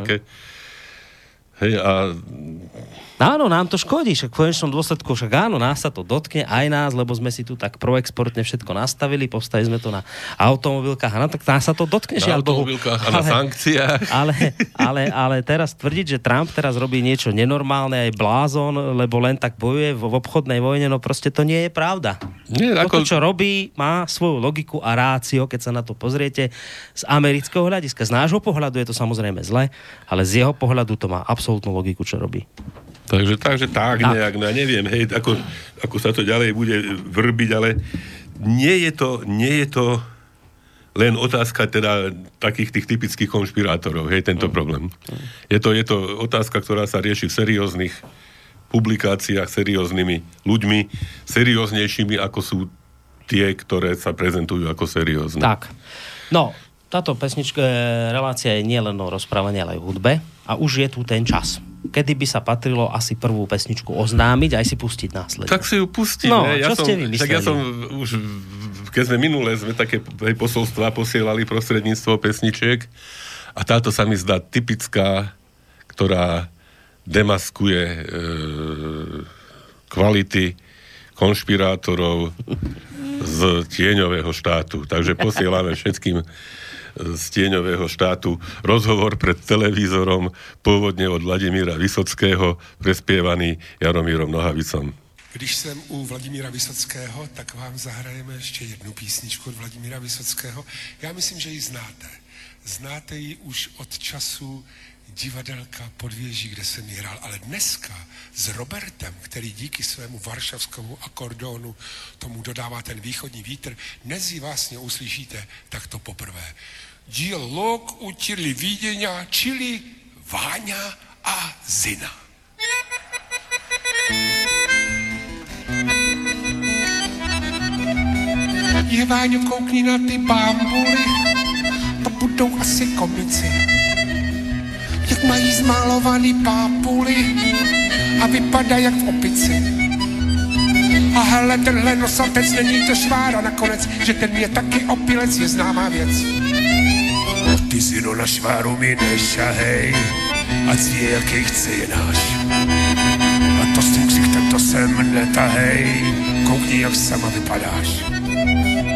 Áno, nám to škodí, však v konečnom dôsledku, áno, nás sa to dotkne, aj nás, lebo sme si tu tak proexportne všetko nastavili, postavili sme to na automobilkách, tak nás sa to dotkne. Na automobilkách a na sankciách. Ale teraz tvrdiť, že Trump teraz robí niečo nenormálne, aj blázon, lebo len tak bojuje v obchodnej vojne, no proste to nie je pravda. To, čo robí, má svoju logiku a rácio, keď sa na to pozriete z amerického hľadiska. Z nášho pohľadu je to samozrejme zle, ale z jeho pohľadu to má absolútnu logiku, čo robí. Takže tak nejak, neviem, ako sa to ďalej bude vrbiť, ale nie je to len otázka teda takých tých typických konšpirátorov, tento problém. Je to otázka, ktorá sa rieši v serióznych publikáciách, serióznymi ľuďmi, serióznejšími, ako sú tie, ktoré sa prezentujú ako seriózne. Tak. No, táto pesnička, relácia je nielen o rozprávaní, ale aj o hudbe. A už je tu ten čas, kedy by sa patrilo asi prvú pesničku oznámiť a aj si pustiť následne. Tak si ju pustíme. No, čo ste vymysleli? Tak ja som už, keď sme minule také posolstvá posielali prostredníctvo pesničiek a táto sa mi zdá typická, ktorá demaskuje kvality konšpirátorov z tieňového štátu. Takže posielame všetkým z tieňového štátu rozhovor pred televízorom, pôvodne od Vladimíra Vysockého, prespievaný Jaromírom Nohavicom. Když jsem u Vladimíra Vysockého, tak vám zahrajeme ještě jednu písničku od Vladimíra Vysockého. Já myslím, že ji znáte. Znáte ji už od času divadelka Podvěží, kde jsem ji hrál. Ale dneska s Robertem, který díky svému varšavskému akordonu tomu dodává ten východní vítr, dnes ji vlastně uslyšíte takto poprvé. Dialog učili Vídeňa, čili Váňa a Zina. Je Váňo, koukni na ty bambuly, to budou asi komici. Jak mají zmalovaný pápuly a vypadá jak v opici. A hele, tenhle nosatec není to švára nakonec, že ten je taky opilec, je známá věc. Ty syno na šváru mi nešahej, ať si je jaký chce je náš. A to s tím ksichtem to sem netahej, koukni jak sama vypadáš. A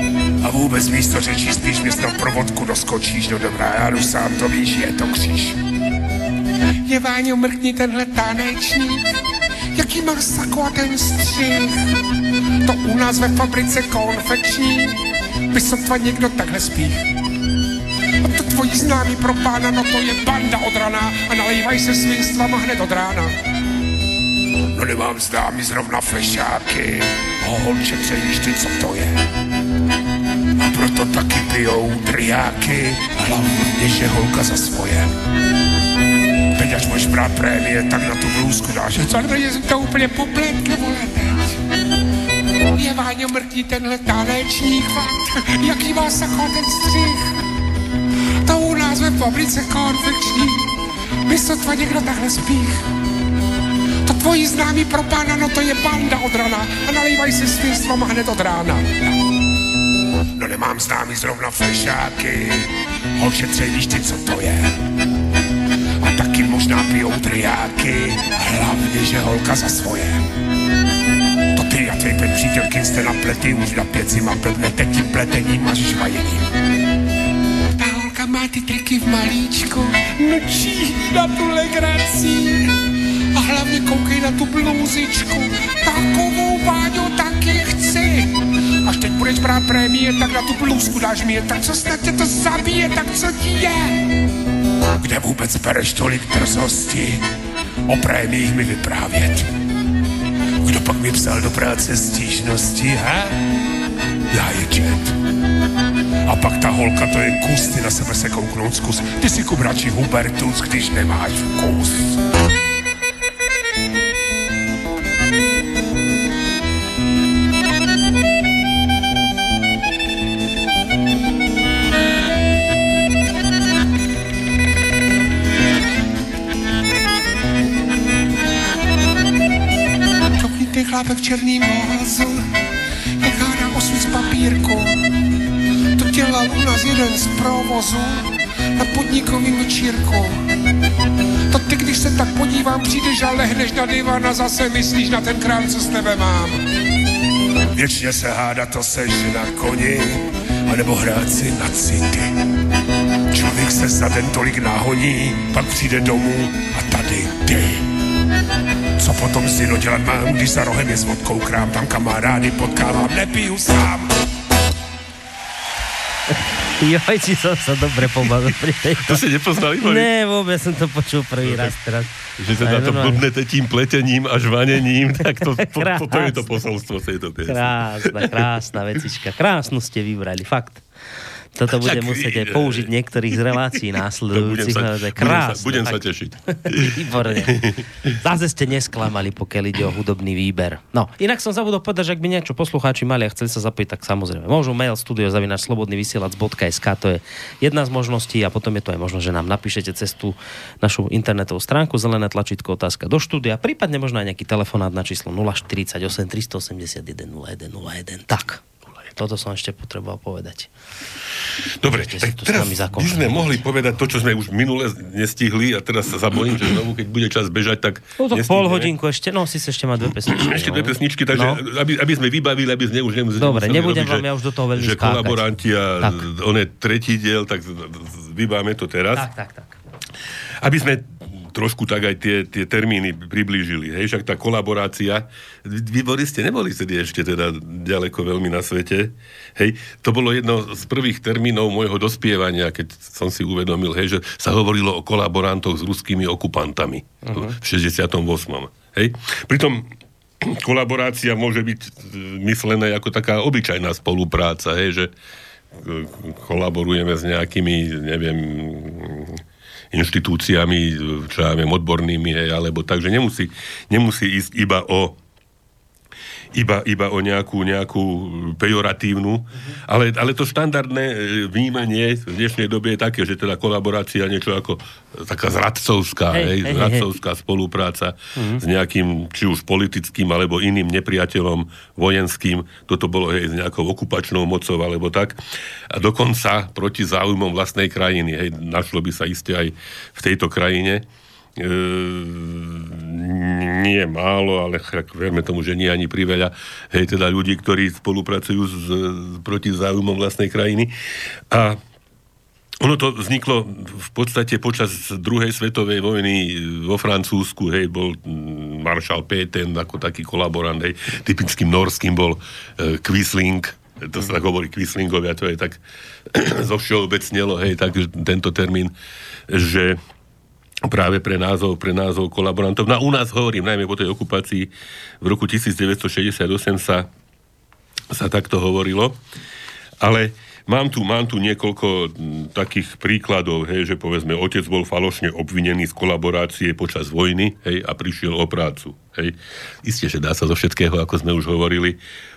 A vůbec místo řečí spíš mě snad pro vodku doskočíš. No dobrá, já jdu sám, to víš, je to kříž. Je Váňo, mrkni tenhle tanečník, jaký má sako a ten střih. To u nás ve fabrice konfekční by sotva někdo takhle spí. A to tvojí známý pro pána, no to je banda od rana a nalejvaj se svinstvama hned od rána. No nemám známý zrovna flešáky, holče, přejíš ty, co to je. A proto taky pijou driáky, hlavně, že holka za svoje. Teď až budeš brát prémie, tak na tu blůzku dáš. Co nebude, jsem to úplně popletl, vole, teď. Je Váňo, mrkni tenhle tanečník, fakt, jaký má sako ten střih. To u nás ve fabrice konfekční, by sotva někdo takhle spích. To tvojí známý pro pána, no to je banda od rana a nalejvaj se svinstvama hned od rána. No nemám známý zrovna flešáky, holče, víš ty, co to je. A taky možná pijou driáky, hlavně, že holka za svoje. To ty a tvej přítelky jste na plety, už na pěcima blbnete tím pletením a žvajením. Ta holka má ty triky v malíčku, mlčí na tu legraci. A hlavně koukej na tu blůzičku, takovou, Váňo, taky chci. Až teď budeš brát prémie, tak na tu blůzku dáš mě, tak co snad tě to zabije, tak co ti je? Kde vůbec bereš tolik drzosti o prémiích mi vyprávět? Kdo pak mi psal do práce stížnosti, ha? Já je čet. A pak ta holka, to je kus, ty na sebe se kouknout zkus. Ty si kup radši Hubertus, když nemáš vkus. Chlápek v černým vozu, jak hádá osud z papírku. To dělal u nás jeden z provozu na podnikovým večírku. To ty, když se tak podívám, přijdeš a lehneš na divan a zase myslíš na ten krám, co s tebe mám. Věčně se hádat, to seš na koni, anebo hrát si na city. Člověk se za den tolik nahoní, pak přijde domů a tady ty. Co potom si dodělat mám, když za rohem je s vodkou krám, tam kamarády potkávám, nepiju sám. Joj, či som sa dobre pobavil pri tejto. To si nepoznali? Ne, vôbec som to počul prvý raz teraz. Že sa na to blbnete tým pletením a žvanením, tak toto je to posolstvo tejto piesne. Krásna vecička. Krásnu ste vybrali, fakt. Toto budem musieť aj použiť niektorých z relácií následujúcich. Budem sa tešiť. Výborne. Zase ste nesklamali, pokiaľ ide o hudobný výber. No, inak som zabudol povedať, že ak by niečo poslucháči mali a chceli sa zapojiť, tak samozrejme. Môžu mail studio@slobodnyvysielac.sk, to je jedna z možností a potom je to aj možnosť, že nám napíšete cez tú našu internetovú stránku, zelené tlačítko otázka do štúdia, prípadne možno aj nejaký telefonát na číslo 048 381 0101. Tak. Toto som ešte potreboval povedať. Dobre, tak teraz by sme mohli povedať to, čo sme už minule nestihli a teraz sa zabojím, že znovu, keď bude čas bežať, tak nestihneme. Pol hodinku ešte, no si ešte má dve pesničky. Ešte dve pesničky, takže aby sme vybavili, aby sme už nemuseli... Dobre, nebudem vám ja už do toho veľmi skákať. Že kolaboranti a tak. On je tretí diel, tak vybáme to teraz. Tak. Aby sme trošku tak aj tie termíny priblížili. Hej, však tá kolaborácia, vy ste neboli vtedy ešte teda ďaleko veľmi na svete. Hej, to bolo jedno z prvých termínov môjho dospievania, keď som si uvedomil, hej, že sa hovorilo o kolaborantoch s ruskými okupantami v 68. Hej, pritom kolaborácia môže byť myslená ako taká obyčajná spolupráca, hej, že kolaborujeme s nejakými, neviem, inštitúciami, čo ja viem, odbornými, alebo takže nemusí ísť iba o nejakú pejoratívnu, ale to štandardné vnímanie v dnešnej dobe je také, že teda kolaborácia niečo ako taká zradcovská, zradcovská spolupráca s nejakým, či už politickým, alebo iným nepriateľom vojenským, toto bolo s nejakou okupačnou mocou, alebo tak. A dokonca proti záujmom vlastnej krajiny. Našlo by sa iste aj v tejto krajine nie málo, ale verme tomu, že nie ani priveľa, hej, teda ľudí, ktorí spolupracujú proti záujmom vlastnej krajiny. A ono to vzniklo v podstate počas druhej svetovej vojny vo Francúzsku, hej, bol maršal Pétain ako taký kolaborant, hej, typickým norským bol Quisling, to sa tak hovorí Quislingovia, to je tak zovšeobecnelo, hej, tak tento termín, že práve pre názov kolaborantov. No u nás hovorím, najmä po tej okupácii v roku 1968 sa takto hovorilo, ale Mám tu niekoľko takých príkladov, hej, že povedzme, otec bol falošne obvinený z kolaborácie počas vojny, hej, a prišiel o prácu, hej. Isté, že dá sa zo všetkého, ako sme už hovorili,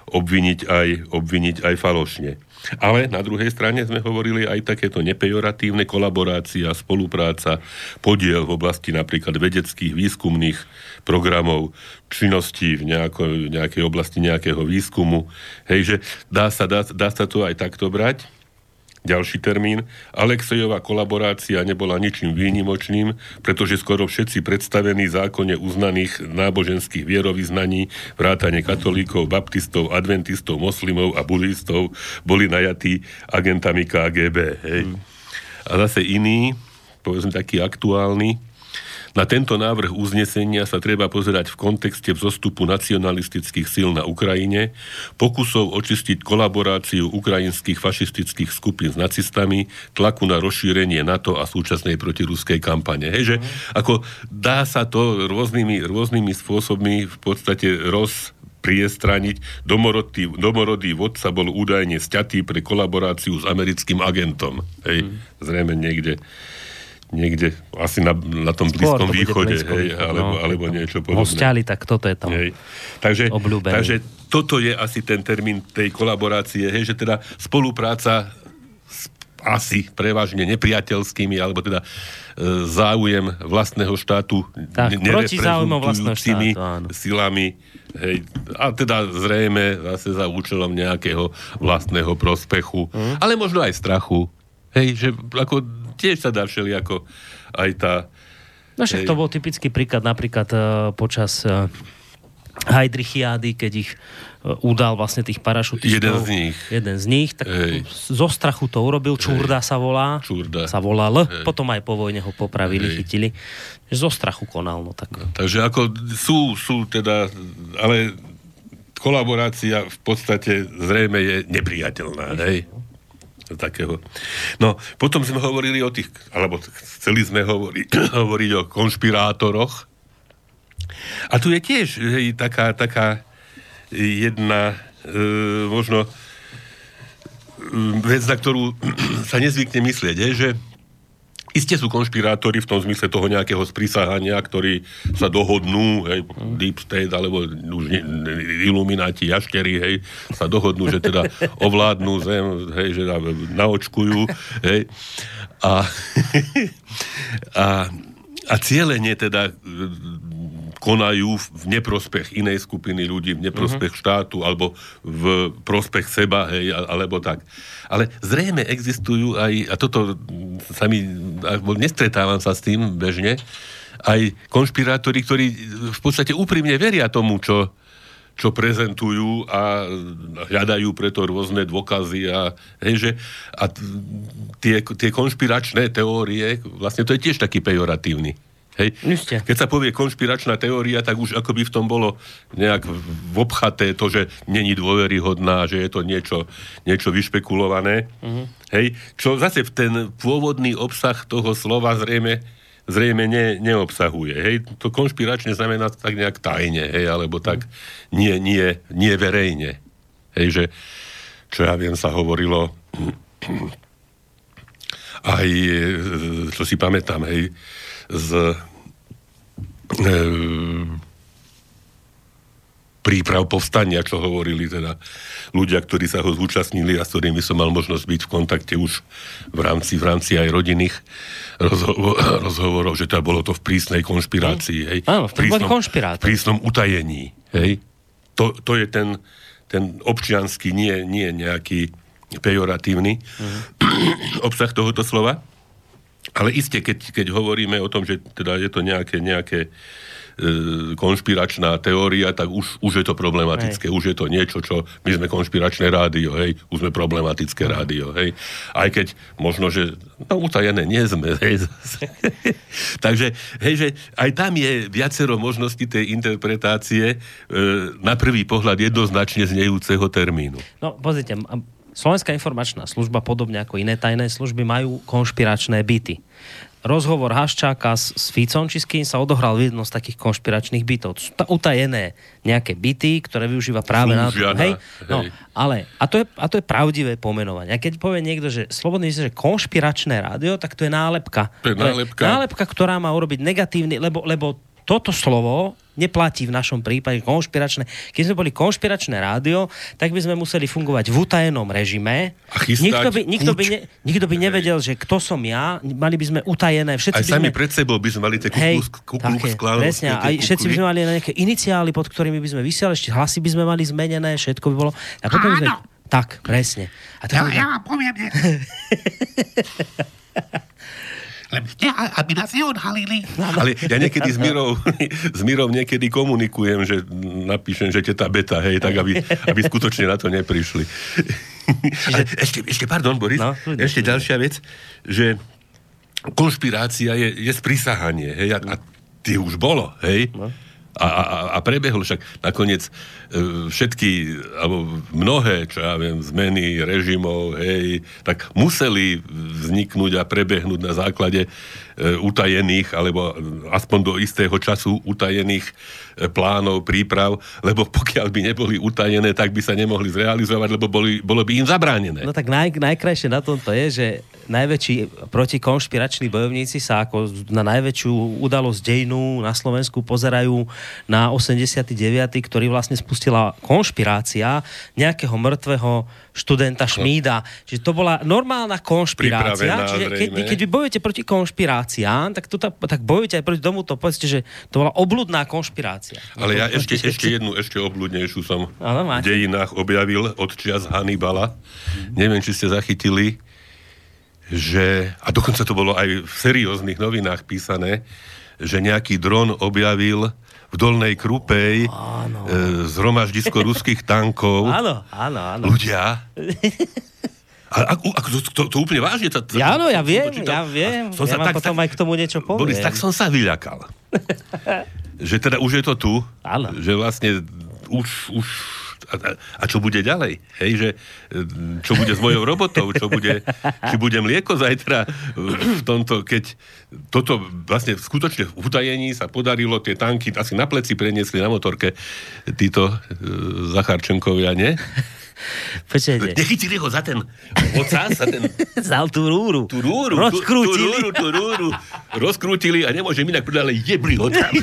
obviniť aj falošne. Ale na druhej strane sme hovorili aj takéto nepejoratívne kolaborácia, spolupráca, podiel v oblasti napríklad vedeckých, výskumných programov, činností v nejakej oblasti nejakého výskumu. Hej, že dá sa to aj takto brať. Ďalší termín. Alexejová kolaborácia nebola ničím výnimočným, pretože skoro všetci predstavení zákonne uznaných náboženských vierovyznaní, vrátane katolíkov, baptistov, adventistov, moslimov a budistov, boli najatí agentami KGB. Hej. A zase iný, povedzme taký aktuálny, na tento návrh uznesenia sa treba pozerať v kontexte vzostupu nacionalistických síl na Ukrajine, pokusov očistiť kolaboráciu ukrajinských fašistických skupín s nacistami, tlaku na rozšírenie NATO a súčasnej protiruskej kampane. Hej, že ako dá sa to rôznymi spôsobmi v podstate priestraniť. Domorodý vodca bol údajne sťatý pre kolaboráciu s americkým agentom. Hej, zrejme niekde asi na tom Blízkom východe, hej, alebo niečo podobné. Hosťali, tak toto je tam obľúbené. Takže toto je asi ten termín tej kolaborácie, hej, že teda spolupráca s asi prevažne nepriateľskými, alebo teda záujem vlastného štátu nereprezentujúcimi silami, hej, a teda zrejme zase za účelom nejakého vlastného prospechu, ale možno aj strachu, hej, že ako tiež sa dá všelijako aj tá... No však to bol typický príklad napríklad počas Heidrichiády, keď ich udal vlastne tých parašutistov. Jeden z nich, tak zo strachu to urobil, Čurda sa volá. Sa volal, potom aj po vojne ho popravili, chytili. Zo strachu konal, no tak. Takže ako sú teda, ale kolaborácia v podstate zrejme je nepriateľná, hej? Takého. No, potom sme hovorili o tých, alebo chceli sme hovoriť o konšpirátoroch. A tu je tiež taká jedna možno vec, na ktorú sa nezvykne myslieť, že isté sú konšpirátori v tom zmysle toho nejakého sprisahania, ktorí sa dohodnú, hej, Deep State, alebo už ilumináti, jaštery, hej, sa dohodnú, že teda ovládnu zem, hej, že naočkujú, hej. A cieľene teda konajú v neprospech inej skupiny ľudí, v neprospech štátu, alebo v prospech seba, hej, alebo tak. Ale zrejme existujú aj, a toto sa mi, nestretávam sa s tým bežne, aj konšpirátori, ktorí v podstate úprimne veria tomu, čo prezentujú a hľadajú preto rôzne dôkazy a tie konšpiračné teórie, vlastne to je tiež taký pejoratívny. Hej. Keď sa povie konšpiračná teória, tak už akoby v tom bolo nejak vobchaté to, že není dôveryhodná, že je to niečo vyšpekulované. Hej. Čo zase ten pôvodný obsah toho slova zrejme neobsahuje. Hej. To konšpiračne znamená tak nejak tajne, hej, alebo tak nie verejne. Hej, že čo ja viem, sa hovorilo aj, čo si pamätám, hej, z príprav povstania, čo hovorili teda ľudia, ktorí sa ho zúčastnili a s ktorými som mal možnosť byť v kontakte už v rámci aj rodinných rozhovorov, že teda bolo to v prísnej konšpirácii, hej. Áno, v prísnom utajení, hej. To je ten občiansky, nie nejaký pejoratívny obsah tohoto slova. Ale iste, keď hovoríme o tom, že teda je to nejaké konšpiračná teória, tak už je to problematické. Už je to niečo, čo my sme konšpiračné rádio, hej. Už sme problematické rádio, hej. Aj keď možno, že utajené nie sme, hej. Takže, hej, že aj tam je viacero možností tej interpretácie na prvý pohľad jednoznačne znejúceho termínu. No, pozrite, Slovenská informačná služba, podobne ako iné tajné služby, majú konšpiračné byty. Rozhovor Haščáka s Ficom či s kým sa odohral v jednom z takých konšpiračných bytov. Sú utajené nejaké byty, ktoré využíva práve na to. Hej? No, ale, a to je pravdivé pomenovanie. A keď povie niekto, že slobodný vysielač, že konšpiračné rádio, tak to je nálepka. To je nálepka, ktorá má urobiť negatívny, lebo toto slovo neplatí v našom prípade konšpiračné. Keď sme boli konšpiračné rádio, tak by sme museli fungovať v utajenom režime. Nikto by nevedel, že kto som ja. Mali by sme utajené. Všetci aj sami pred sebou by sme mali tie kukluk sklánu. Presne. Aj všetci by sme mali nejaké iniciály, pod ktorými by sme vysielali. Ešte hlasy by sme mali zmenené. Všetko by bolo. A potom by sme... Tak, presne. A ja vám poviem, že... aby nás neodhalili. Ale ja niekedy s Mirou niekedy komunikujem, že napíšem, že teta beta, hej, tak aby skutočne na to neprišli. Ale ešte, pardon, Boris, ešte ďalšia vec, že konšpirácia je sprisahanie, hej, a ty už bolo, hej, a prebehlo však nakoniec všetky, alebo mnohé, čo ja viem, zmeny režimov, hej, tak museli vzniknúť a prebehnúť na základe utajených, alebo aspoň do istého času utajených plánov, príprav, lebo pokiaľ by neboli utajené, tak by sa nemohli zrealizovať, lebo bolo by im zabránené. No tak najkrajšie na tomto je, že najväčší protikonšpirační bojovníci sa ako na najväčšiu udalosť dejinú na Slovensku pozerajú na 89., ktorý vlastne spustila konšpirácia nejakého mŕtvého študenta Šmída. Čiže to bola normálna konšpirácia. Čiže keď vy bojujete proti konšpiráciám, tak bojujete aj proti tomuto. Povedzte, že to bola obludná konšpirácia. Ale ja ešte obľudnejšiu som v dejinách objavil od čias Hannibala. Neviem, či ste zachytili, že, a dokonca to bolo aj v serióznych novinách písané, že nejaký dron objavil v Dolnej Krupej zhromaždisko ruských tankov. Áno. Ľudia. To úplne vážne? Áno, ja viem. Ja vám potom aj k tomu niečo poviem. Boris, tak som sa vyľakal. Že teda už je to tu. Áno. Že vlastne už a čo bude ďalej? Hej, že čo bude s mojou robotou? Či bude mlieko zajtra v tomto, keď toto vlastne skutočne v utajení sa podarilo, tie tanky asi na pleci preniesli na motorke títo Zacharčenkovia, nie? Počujete. Nechytili ho za ten ocas, za ten... Zal tú rúru. Rozkrútili a nemôžem inak povedať, ale jebli ho tam.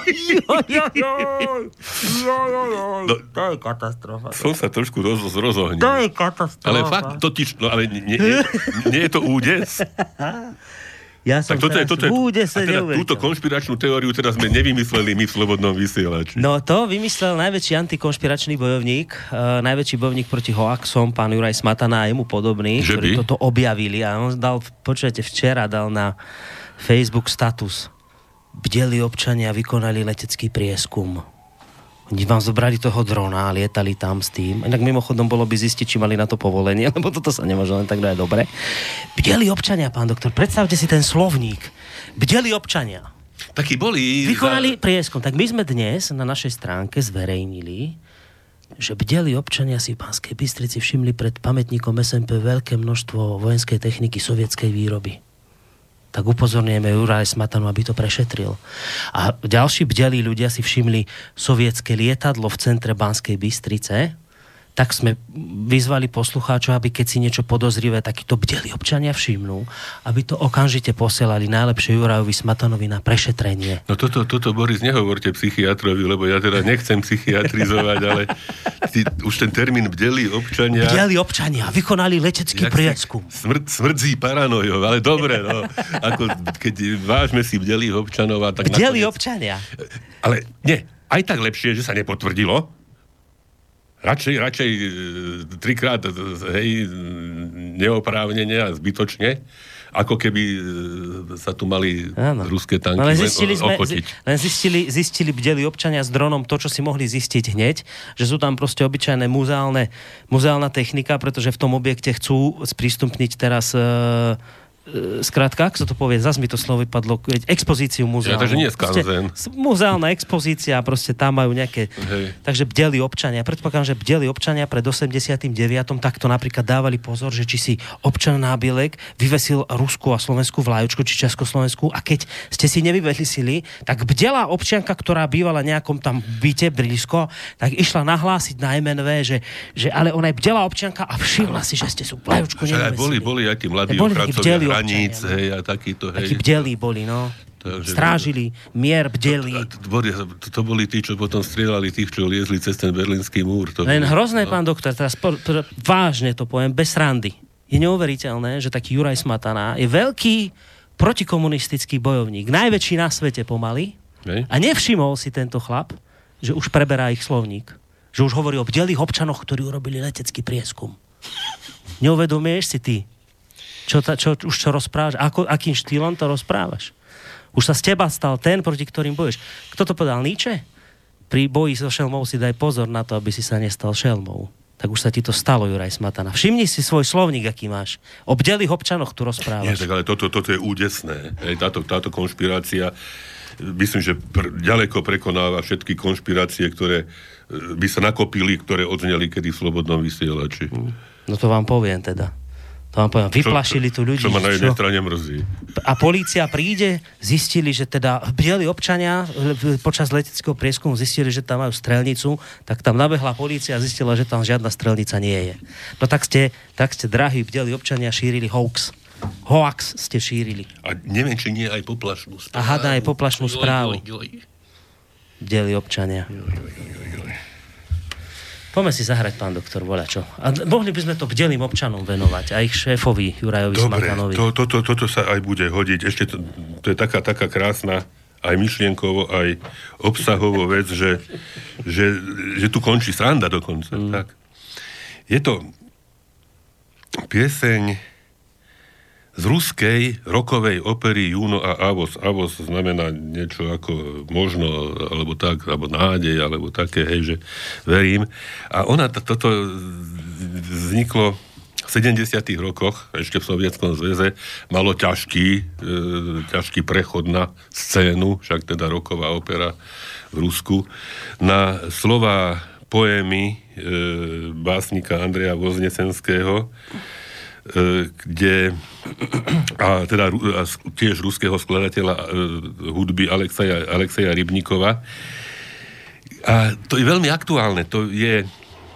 To je katastrofa. Som sa trošku rozohnil. To je katastrofa. Ale fakt, ale nie je to údes? Ja som tak toto je údese neuveriteľ. Túto konšpiračnú teóriu teraz sme nevymysleli my v Slobodnom vysielači. No to vymyslel najväčší antikonšpiračný bojovník, najväčší bojovník proti hoaxom, pán Juraj Smatana a jemu podobný, ktorí toto objavili. A on včera dal na Facebook status. Bdeli občania vykonali letecký prieskum. Oni vám zobrali toho drona a lietali tam s tým. Inak mimochodom bolo by zistiť, či mali na to povolenie, lebo toto sa nemôže len tak dať dobre. Bdeli občania, pán doktor, predstavte si ten slovník. Bdeli občania. Takí boli... Vykonali prieskum. Tak my sme dnes na našej stránke zverejnili, že bdeli občania si v Banskej Bystrici všimli pred pamätníkom SMP veľké množstvo vojenskej techniky sovietskej výroby. Tak upozorňujeme Juraja Smatanu, aby to prešetril. A ďalší bdelí ľudia si všimli sovietské lietadlo v centre Banskej Bystrice. Tak sme vyzvali poslucháčov, aby keď si niečo podozrivé, takíto bdelí občania všimnú, aby to okamžite posielali najlepšie Jurajovi Smatanovi na prešetrenie. No toto Boris, nehovorte psychiatrovi, lebo ja teda nechcem psychiatrizovať, ale už ten termín bdelí občania... Bdelí občania vykonali letecký prieskum. Smrdzí paranojov, ale dobre, no. Ako keď vážme si bdelých občanov a tak bdelí občania. Ale nie, aj tak lepšie, že sa nepotvrdilo. Radšej trikrát, hej, neoprávnene a zbytočne, ako keby sa tu mali ruské tanky len zistili bdeli občania s dronom to, čo si mohli zistiť hneď, že sú tam proste obyčajné muzeálna technika, pretože v tom objekte chcú sprístupniť teraz skrátka, ak sa to povie, zase mi to slovo vypadlo, expozíciu muzeálnu. Ja, takže nie skanzen. Muzeálna expozícia, proste tam majú nejaké... Hej. Takže bdeli občania. Predpokladám, že bdeli občania pred 89. takto napríklad dávali pozor, že či si občan nábielek vyvesil ruskú a slovenskú vlajočku, či československú, a keď ste si nevyvesili, tak bdela občianka, ktorá bývala nejakom tam byte blízko, tak išla nahlásiť na MNV, že ale ona je bdela občianka a všimla si, že ste sú vlajočku nevyvesili. Boli aj tí mladí ochrancovia hraníc, hej, a takýto, hej. Takí bdelí boli, no. Takže, strážili, mier, bdelí. To boli tí, čo potom strieľali tých, čo liezli cez ten berlínsky múr. Len hrozné, pán doktor, teraz vážne to poviem, bez srandy. Je neuveriteľné, že taký Juraj Smatana je veľký protikomunistický bojovník, najväčší na svete pomaly, a nevšimol si tento chlap, že už preberá ich slovník. Že už hovorí o bdelých občanoch, ktorí urobili letecký prieskum. Neuvedomuješ si ty, čo rozprávaš? Akým štýlom to rozprávaš? Už sa z teba stal ten, proti ktorým bojuješ. Kto to povedal? Nietzsche? Pri boji so šelmou si daj pozor na to, aby si sa nestal šelmou. Tak už sa ti to stalo, Juraj Smatana. Všimni si svoj slovník, aký máš. O bdelých občanoch tu rozprávaš. Nie, tak ale toto je údesné. Táto konšpirácia, myslím, že ďaleko prekonáva všetky konšpirácie, ktoré by sa nakopili, ktoré odzneli kedy v Slobodnom vysielači. No to vám poviem teda. Vyplašili tu ľudí. Čo ma na jednej strane mrzí. A polícia príde, zistili, že teda bdeli občania počas leteckého prieskumu zistili, že tam majú strelnicu, tak tam nabehla polícia a zistila, že tam žiadna strelnica nie je. No tak ste drahí bdeli občania, šírili hoax. Hoax ste šírili. A neviem, či nie aj poplašnú správu. Aha, aj poplašnú správu. Bdeli občania. Poďme si zahrať, pán doktor, voľačo. A mohli by sme to bdelým občanom venovať, aj ich šéfovi Jurajovi Smatanovi. Dobre, toto sa aj bude hodiť. Ešte to je taká krásna, aj myšlienkovo, aj obsahovo vec, že tu končí sranda dokonca. Tak. Je to pieseň z ruskej rokovej opery Juno a Avos. Avos znamená niečo ako možno, alebo tak, alebo nádej, alebo také, hej, že verím. A toto vzniklo v 70. rokoch, ešte v Sovietskom zväze, malo ťažký prechod na scénu, však teda roková opera v Rusku, na slova poémy básnika Andreja Voznesenského, kde a tiež ruského skladateľa hudby Alexeja Rybníkova. A to je veľmi aktuálne. To je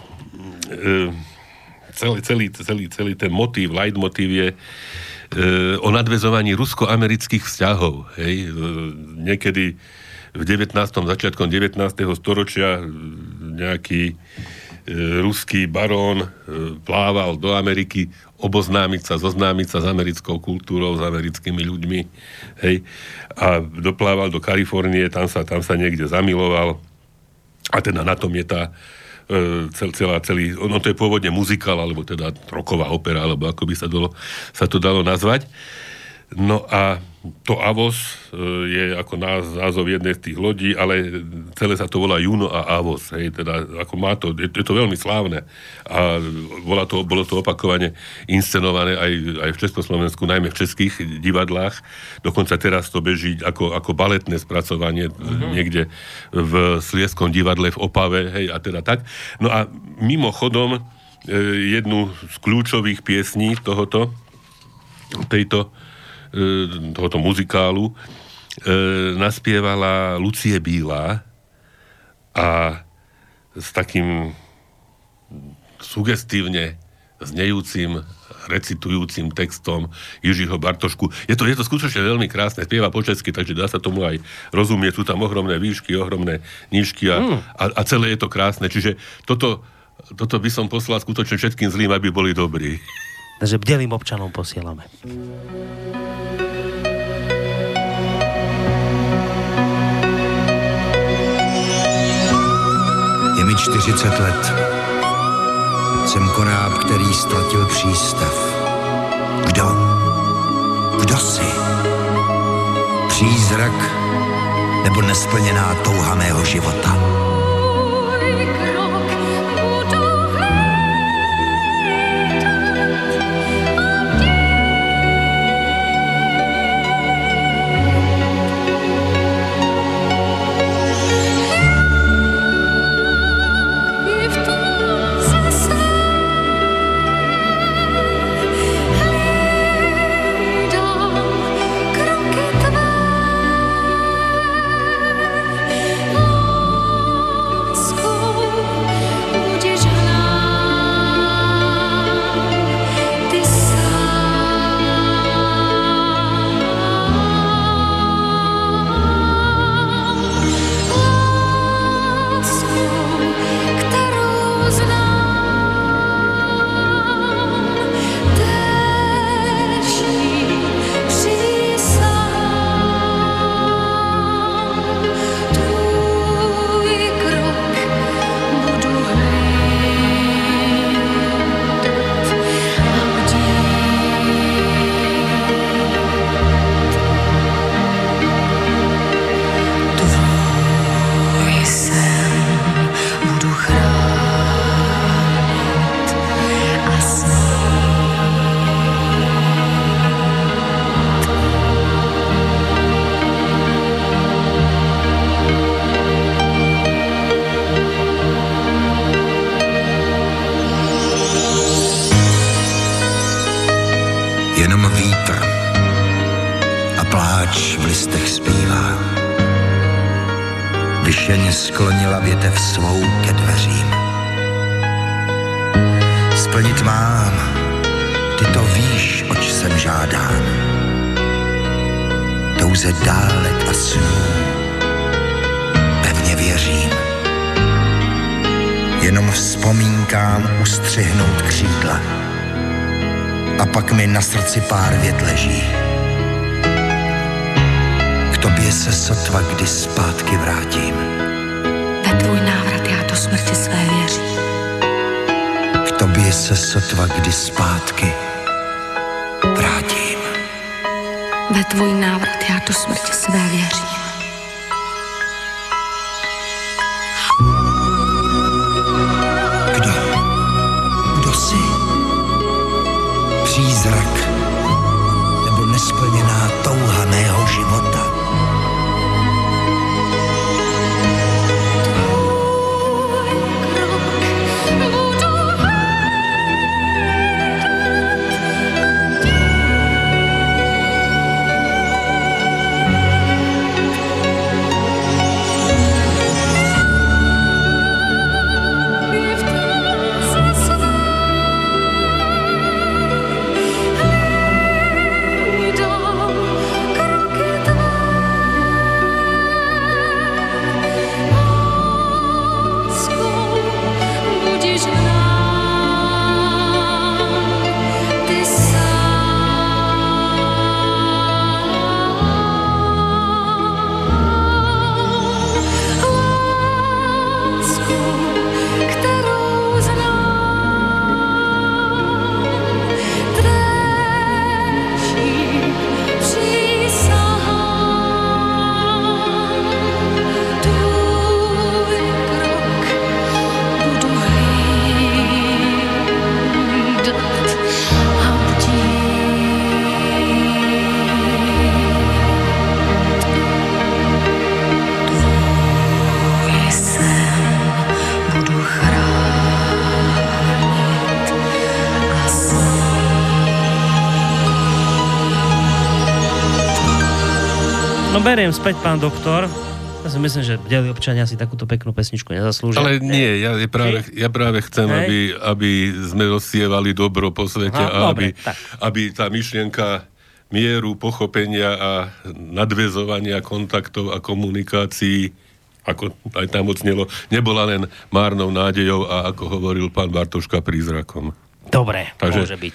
celý ten motív, leitmotív je o nadväzovaní rusko-amerických vzťahov. Hej? Niekedy v začiatkom 19. storočia nejaký ruský barón plával do Ameriky zoznámiť sa s americkou kultúrou, s americkými ľuďmi, hej, a doplával do Kalifornie, tam sa niekde zamiloval a teda na tom je tá ono to je pôvodne muzikál, alebo teda roková opera, alebo ako by sa to dalo nazvať. No a to Avos je ako názov jednej z tých lodí, ale celé sa to volá Juno a Avos. Hej, teda ako má to, je to veľmi slávne. A bolo to opakovane inscenované aj v Československu, najmä v českých divadlách. Dokonca teraz to beží ako baletné spracovanie niekde v Slieskom divadle v Opave. Hej, a teda tak. No a mimochodom jednu z kľúčových piesní tohoto muzikálu naspievala Lucie Bílá a s takým sugestívne znejúcim, recitujúcim textom Jiřího Bartošku. Je to skutočne veľmi krásne, spieva po česky, takže dá sa tomu aj rozumieť. Sú tam ohromné výšky, ohromné nížky a celé je to krásne. Čiže toto by som poslal skutočne všetkým zlým, aby boli dobrí. Takže bdelým občanom posielame. Je mi 40 let. Jsem konáb, který ztratil přístav. Kdo? Kdo jsi? Přízrak nebo nesplněná touha mého života? Jenom vítr a pláč v listech zpívá. Vyšeně sklonila větev svou ke dveřím. Splnit mám, ty to víš, oč jsem žádán. Touze dálek a snů pevně věřím. Jenom vzpomínkám ustřihnout křídla. A pak mi na srdci pár vět leží. K tobě se sotva kdy zpátky vrátím. Ve tvůj návrat já do smrti své věřím. K tobě se sotva kdy zpátky vrátím. Ve tvůj návrat já do smrti své věřím. Kdo jsi? Přízrak nebo nesplněná touha mého života? No beriem späť, pán doktor. Ja si myslím, že bdelí občania si takúto peknú pesničku nezaslúžia. Ale nie, ja práve chcem, aby sme rozsievali dobro po svete a aby tá myšlienka mieru, pochopenia a nadväzovania kontaktov a komunikácií, ako aj tam odznelo, nebola len márnou nádejou a ako hovoril pán Bartoška, prízrakom. Dobre, takže, môže byť.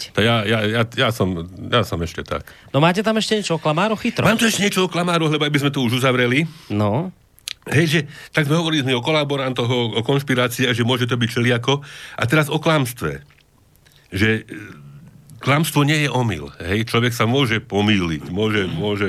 Ja som ešte tak. No máte tam ešte niečo o klamároch? Chytro. Mám tu ešte niečo o klamároch, lebo aby sme to už uzavreli. No. Hej, že tak sme hovorili o kolaborantoch, o konšpirácii, že môže to byť všelijako. A teraz o klamstve. Že klamstvo nie je omyl. Hej? Človek sa môže pomýliť, môže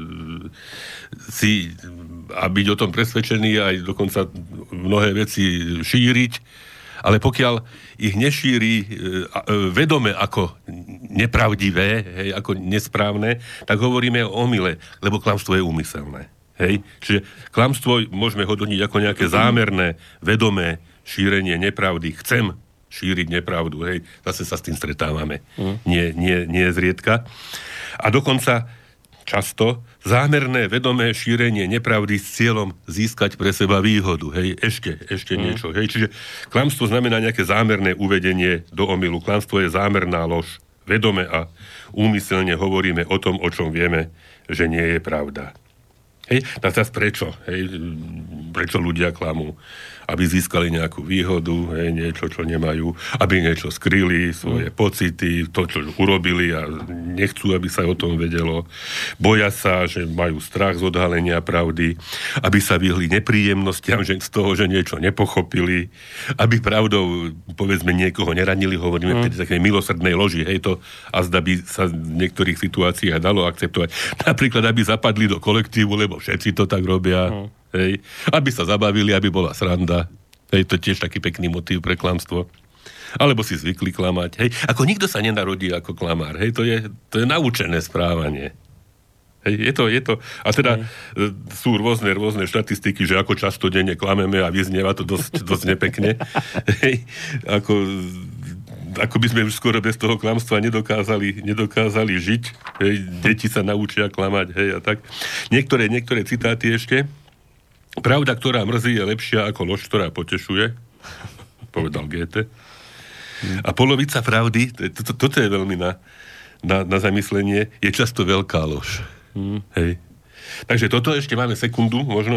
si a byť o tom presvedčený aj dokonca mnohé veci šíriť, ale pokiaľ ich nešíri vedome ako nepravdivé, hej, ako nesprávne, tak hovoríme o omyle, lebo klamstvo je úmyselné. Hej? Čiže klamstvo môžeme hodnotiť ako nejaké zámerné, vedomé šírenie nepravdy. Chcem šíriť nepravdu. Hej? Zase sa s tým stretávame. Nie zriedka. A dokonca často zámerné, vedomé šírenie nepravdy s cieľom získať pre seba výhodu. Hej? Ešte niečo. Hej? Čiže klamstvo znamená nejaké zámerné uvedenie do omylu. Klamstvo je zámerná lož. Vedome a úmyselne hovoríme o tom, o čom vieme, že nie je pravda. Hej? Tak zase prečo? Hej? Prečo ľudia klamú? Aby získali nejakú výhodu, hej, niečo, čo nemajú, aby niečo skryli, svoje pocity, to, čo urobili a nechcú, aby sa o tom vedelo. Boja sa, že majú strach z odhalenia pravdy, aby sa vyhli nepríjemnostiam z toho, že niečo nepochopili, aby pravdou, povedzme, niekoho neranili, hovoríme vtedy takej milosrdnej loži, hej, to azda by sa v niektorých situáciách dalo akceptovať. Napríklad, aby zapadli do kolektívu, lebo všetci to tak robia. Hej, aby sa zabavili, aby bola sranda. Hej, to je tiež taký pekný motív pre klamstvo. Alebo si zvykli klamať. Hej, ako nikto sa nenarodí ako klamár. Hej, to je naučené správanie. Hej, je to. A teda sú rôzne štatistiky, že ako často denne klameme a vyznieva to dosť nepekne. Hej, ako by sme už skoro bez toho klamstva nedokázali žiť. Hej, deti sa naučia klamať. Hej, a tak. Niektoré citáty ešte. Pravda, ktorá mrzí, je lepšia ako lož, ktorá potešuje, povedal Goethe. A polovica pravdy, toto je veľmi na zamyslenie, je často veľká lož. Hej. Takže toto ešte máme sekundu, možno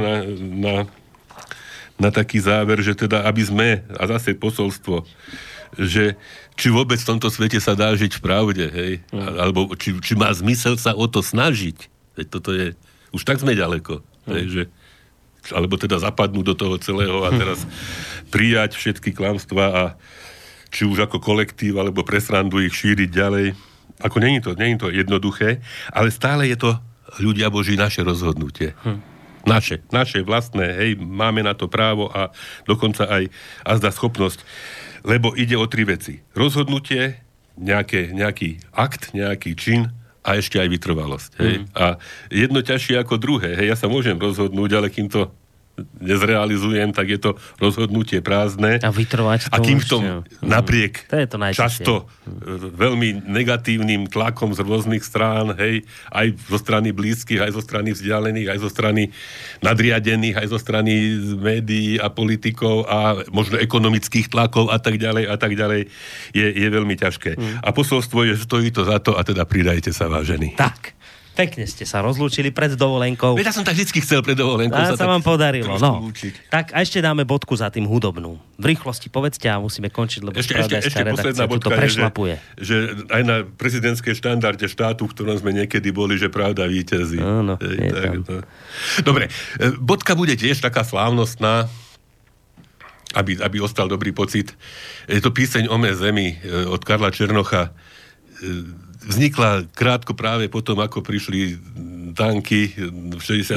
na taký záver, že teda, aby sme, a zase posolstvo, že či vôbec v tomto svete sa dá žiť v pravde, hej? Alebo či má zmysel sa o to snažiť. Veď toto je, už tak sme ďaleko, hej, že alebo teda zapadnúť do toho celého a teraz prijať všetky klamstvá a či už ako kolektív, alebo pre srandu ich šíriť ďalej. Ako nie je to jednoduché, ale stále je to, ľudia Boží, naše rozhodnutie. Naše vlastné, hej, máme na to právo a dokonca aj azda schopnosť, lebo ide o 3 veci. Rozhodnutie, nejaký akt, nejaký čin a ešte aj vytrvalosť. Hej? A jedno ťažšie ako druhé. Hej? Ja sa môžem rozhodnúť, ale kým to nezrealizujem, tak je to rozhodnutie prázdne. A vytrvať a kým v tom napriek to často veľmi negatívnym tlakom z rôznych strán, hej, aj zo strany blízkych, aj zo strany vzdialených, aj zo strany nadriadených, aj zo strany médií a politikov a možno ekonomických tlakov a tak ďalej, je veľmi ťažké. A posolstvo je, že stojí to za to a teda pridajte sa, vážení. Tak. Pekne ste sa rozlúčili pred dovolenkou. Veď ja som tak vždycky chcel pred dovolenkou. A sa vám podarilo, no. Tak a ešte dáme bodku za tým hudobnú. V rýchlosti povedzte a musíme končiť, lebo ešte posledná bodka je, že aj na prezidentskej štandarde štátu, v ktorom sme niekedy boli, že pravda víťazí. Áno, Dobre, bodka bude tiež taká slávnostná, aby ostal dobrý pocit. Je to píseň O mé zemi od Karla Černocha. Vznikla krátko práve potom, ako prišli tanky v 68.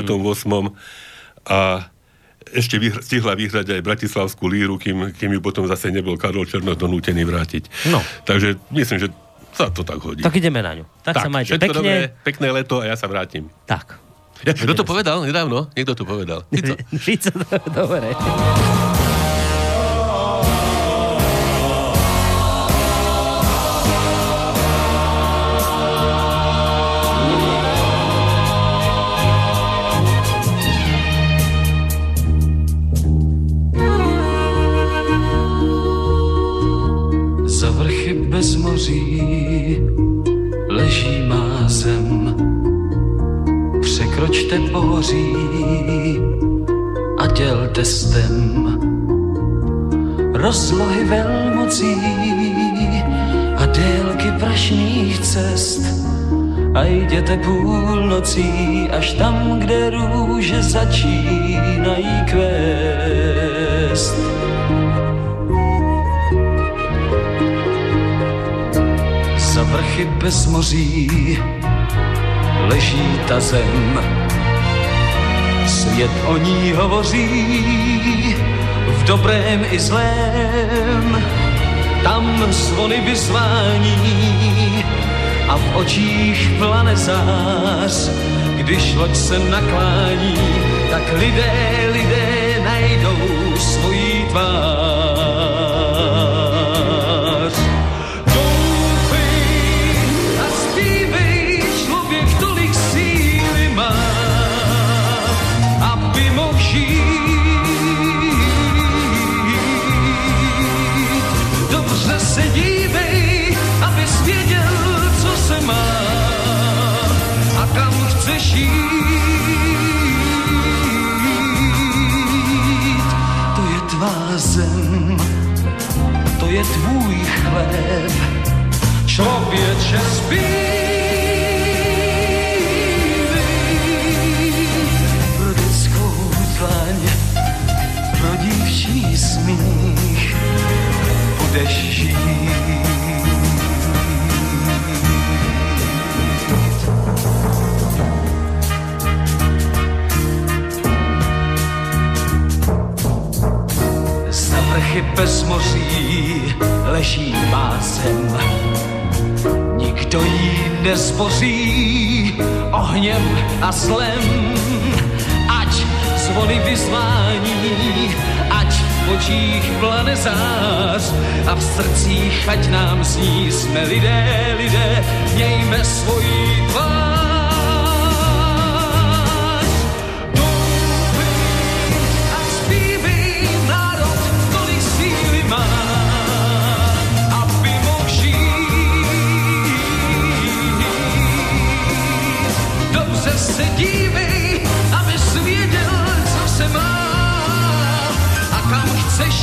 A ešte stihla vyhrať aj Bratislavskú líru, kým ju potom zase nebol Karol Černoch donútený vrátiť. No. Takže myslím, že sa to tak hodí. Tak ideme na ňu. Tak sa majte pekne. Dobré, pekné leto a ja sa vrátim. Tak. Kto to povedal nedávno? Niekto to povedal. Fico, dobre. Bez moří leží má zem. Překročte pohoří a dělte stem. Rozlohy velmocí a délky prašných cest. A jděte půlnocí až tam, kde růže začínají kvést. Za vrchy vrchy bez moří leží ta zem. Svět o ní hovoří v dobrém i zlém. Tam zvony vyzvání a v očích plane zář. Když loď se naklání, tak lidé najdou svojí tvář. Doufej a zpívej, člověk tolik síly má, aby mohl žít. Dobře se dívej, abys věděl, co se má a kam chceš jít. To je tvá zem, to je tvůj chléb. Člověče, zpívej pro dětskou dlaň, pro dívčí smích budeš žít. Za vrchy bez moří leží má zem. Nikdo ji nezboří ohněm a zlem. Ať zvony vyzvání, ať v očích plane zář a v srdcích ať nám zní, jsme lidé, mějme svoji tvář. Se dívej, abys věděl, co se má a kam chceš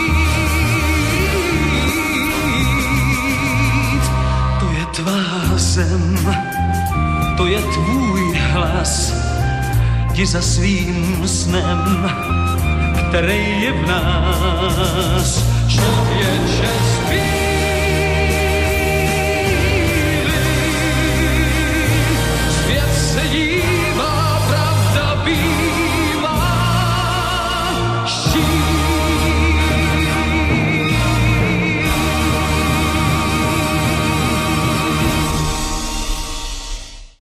jít. To je tvá zem, to je tvůj hlas. Jdi za svým snem, který je v nás. Člověk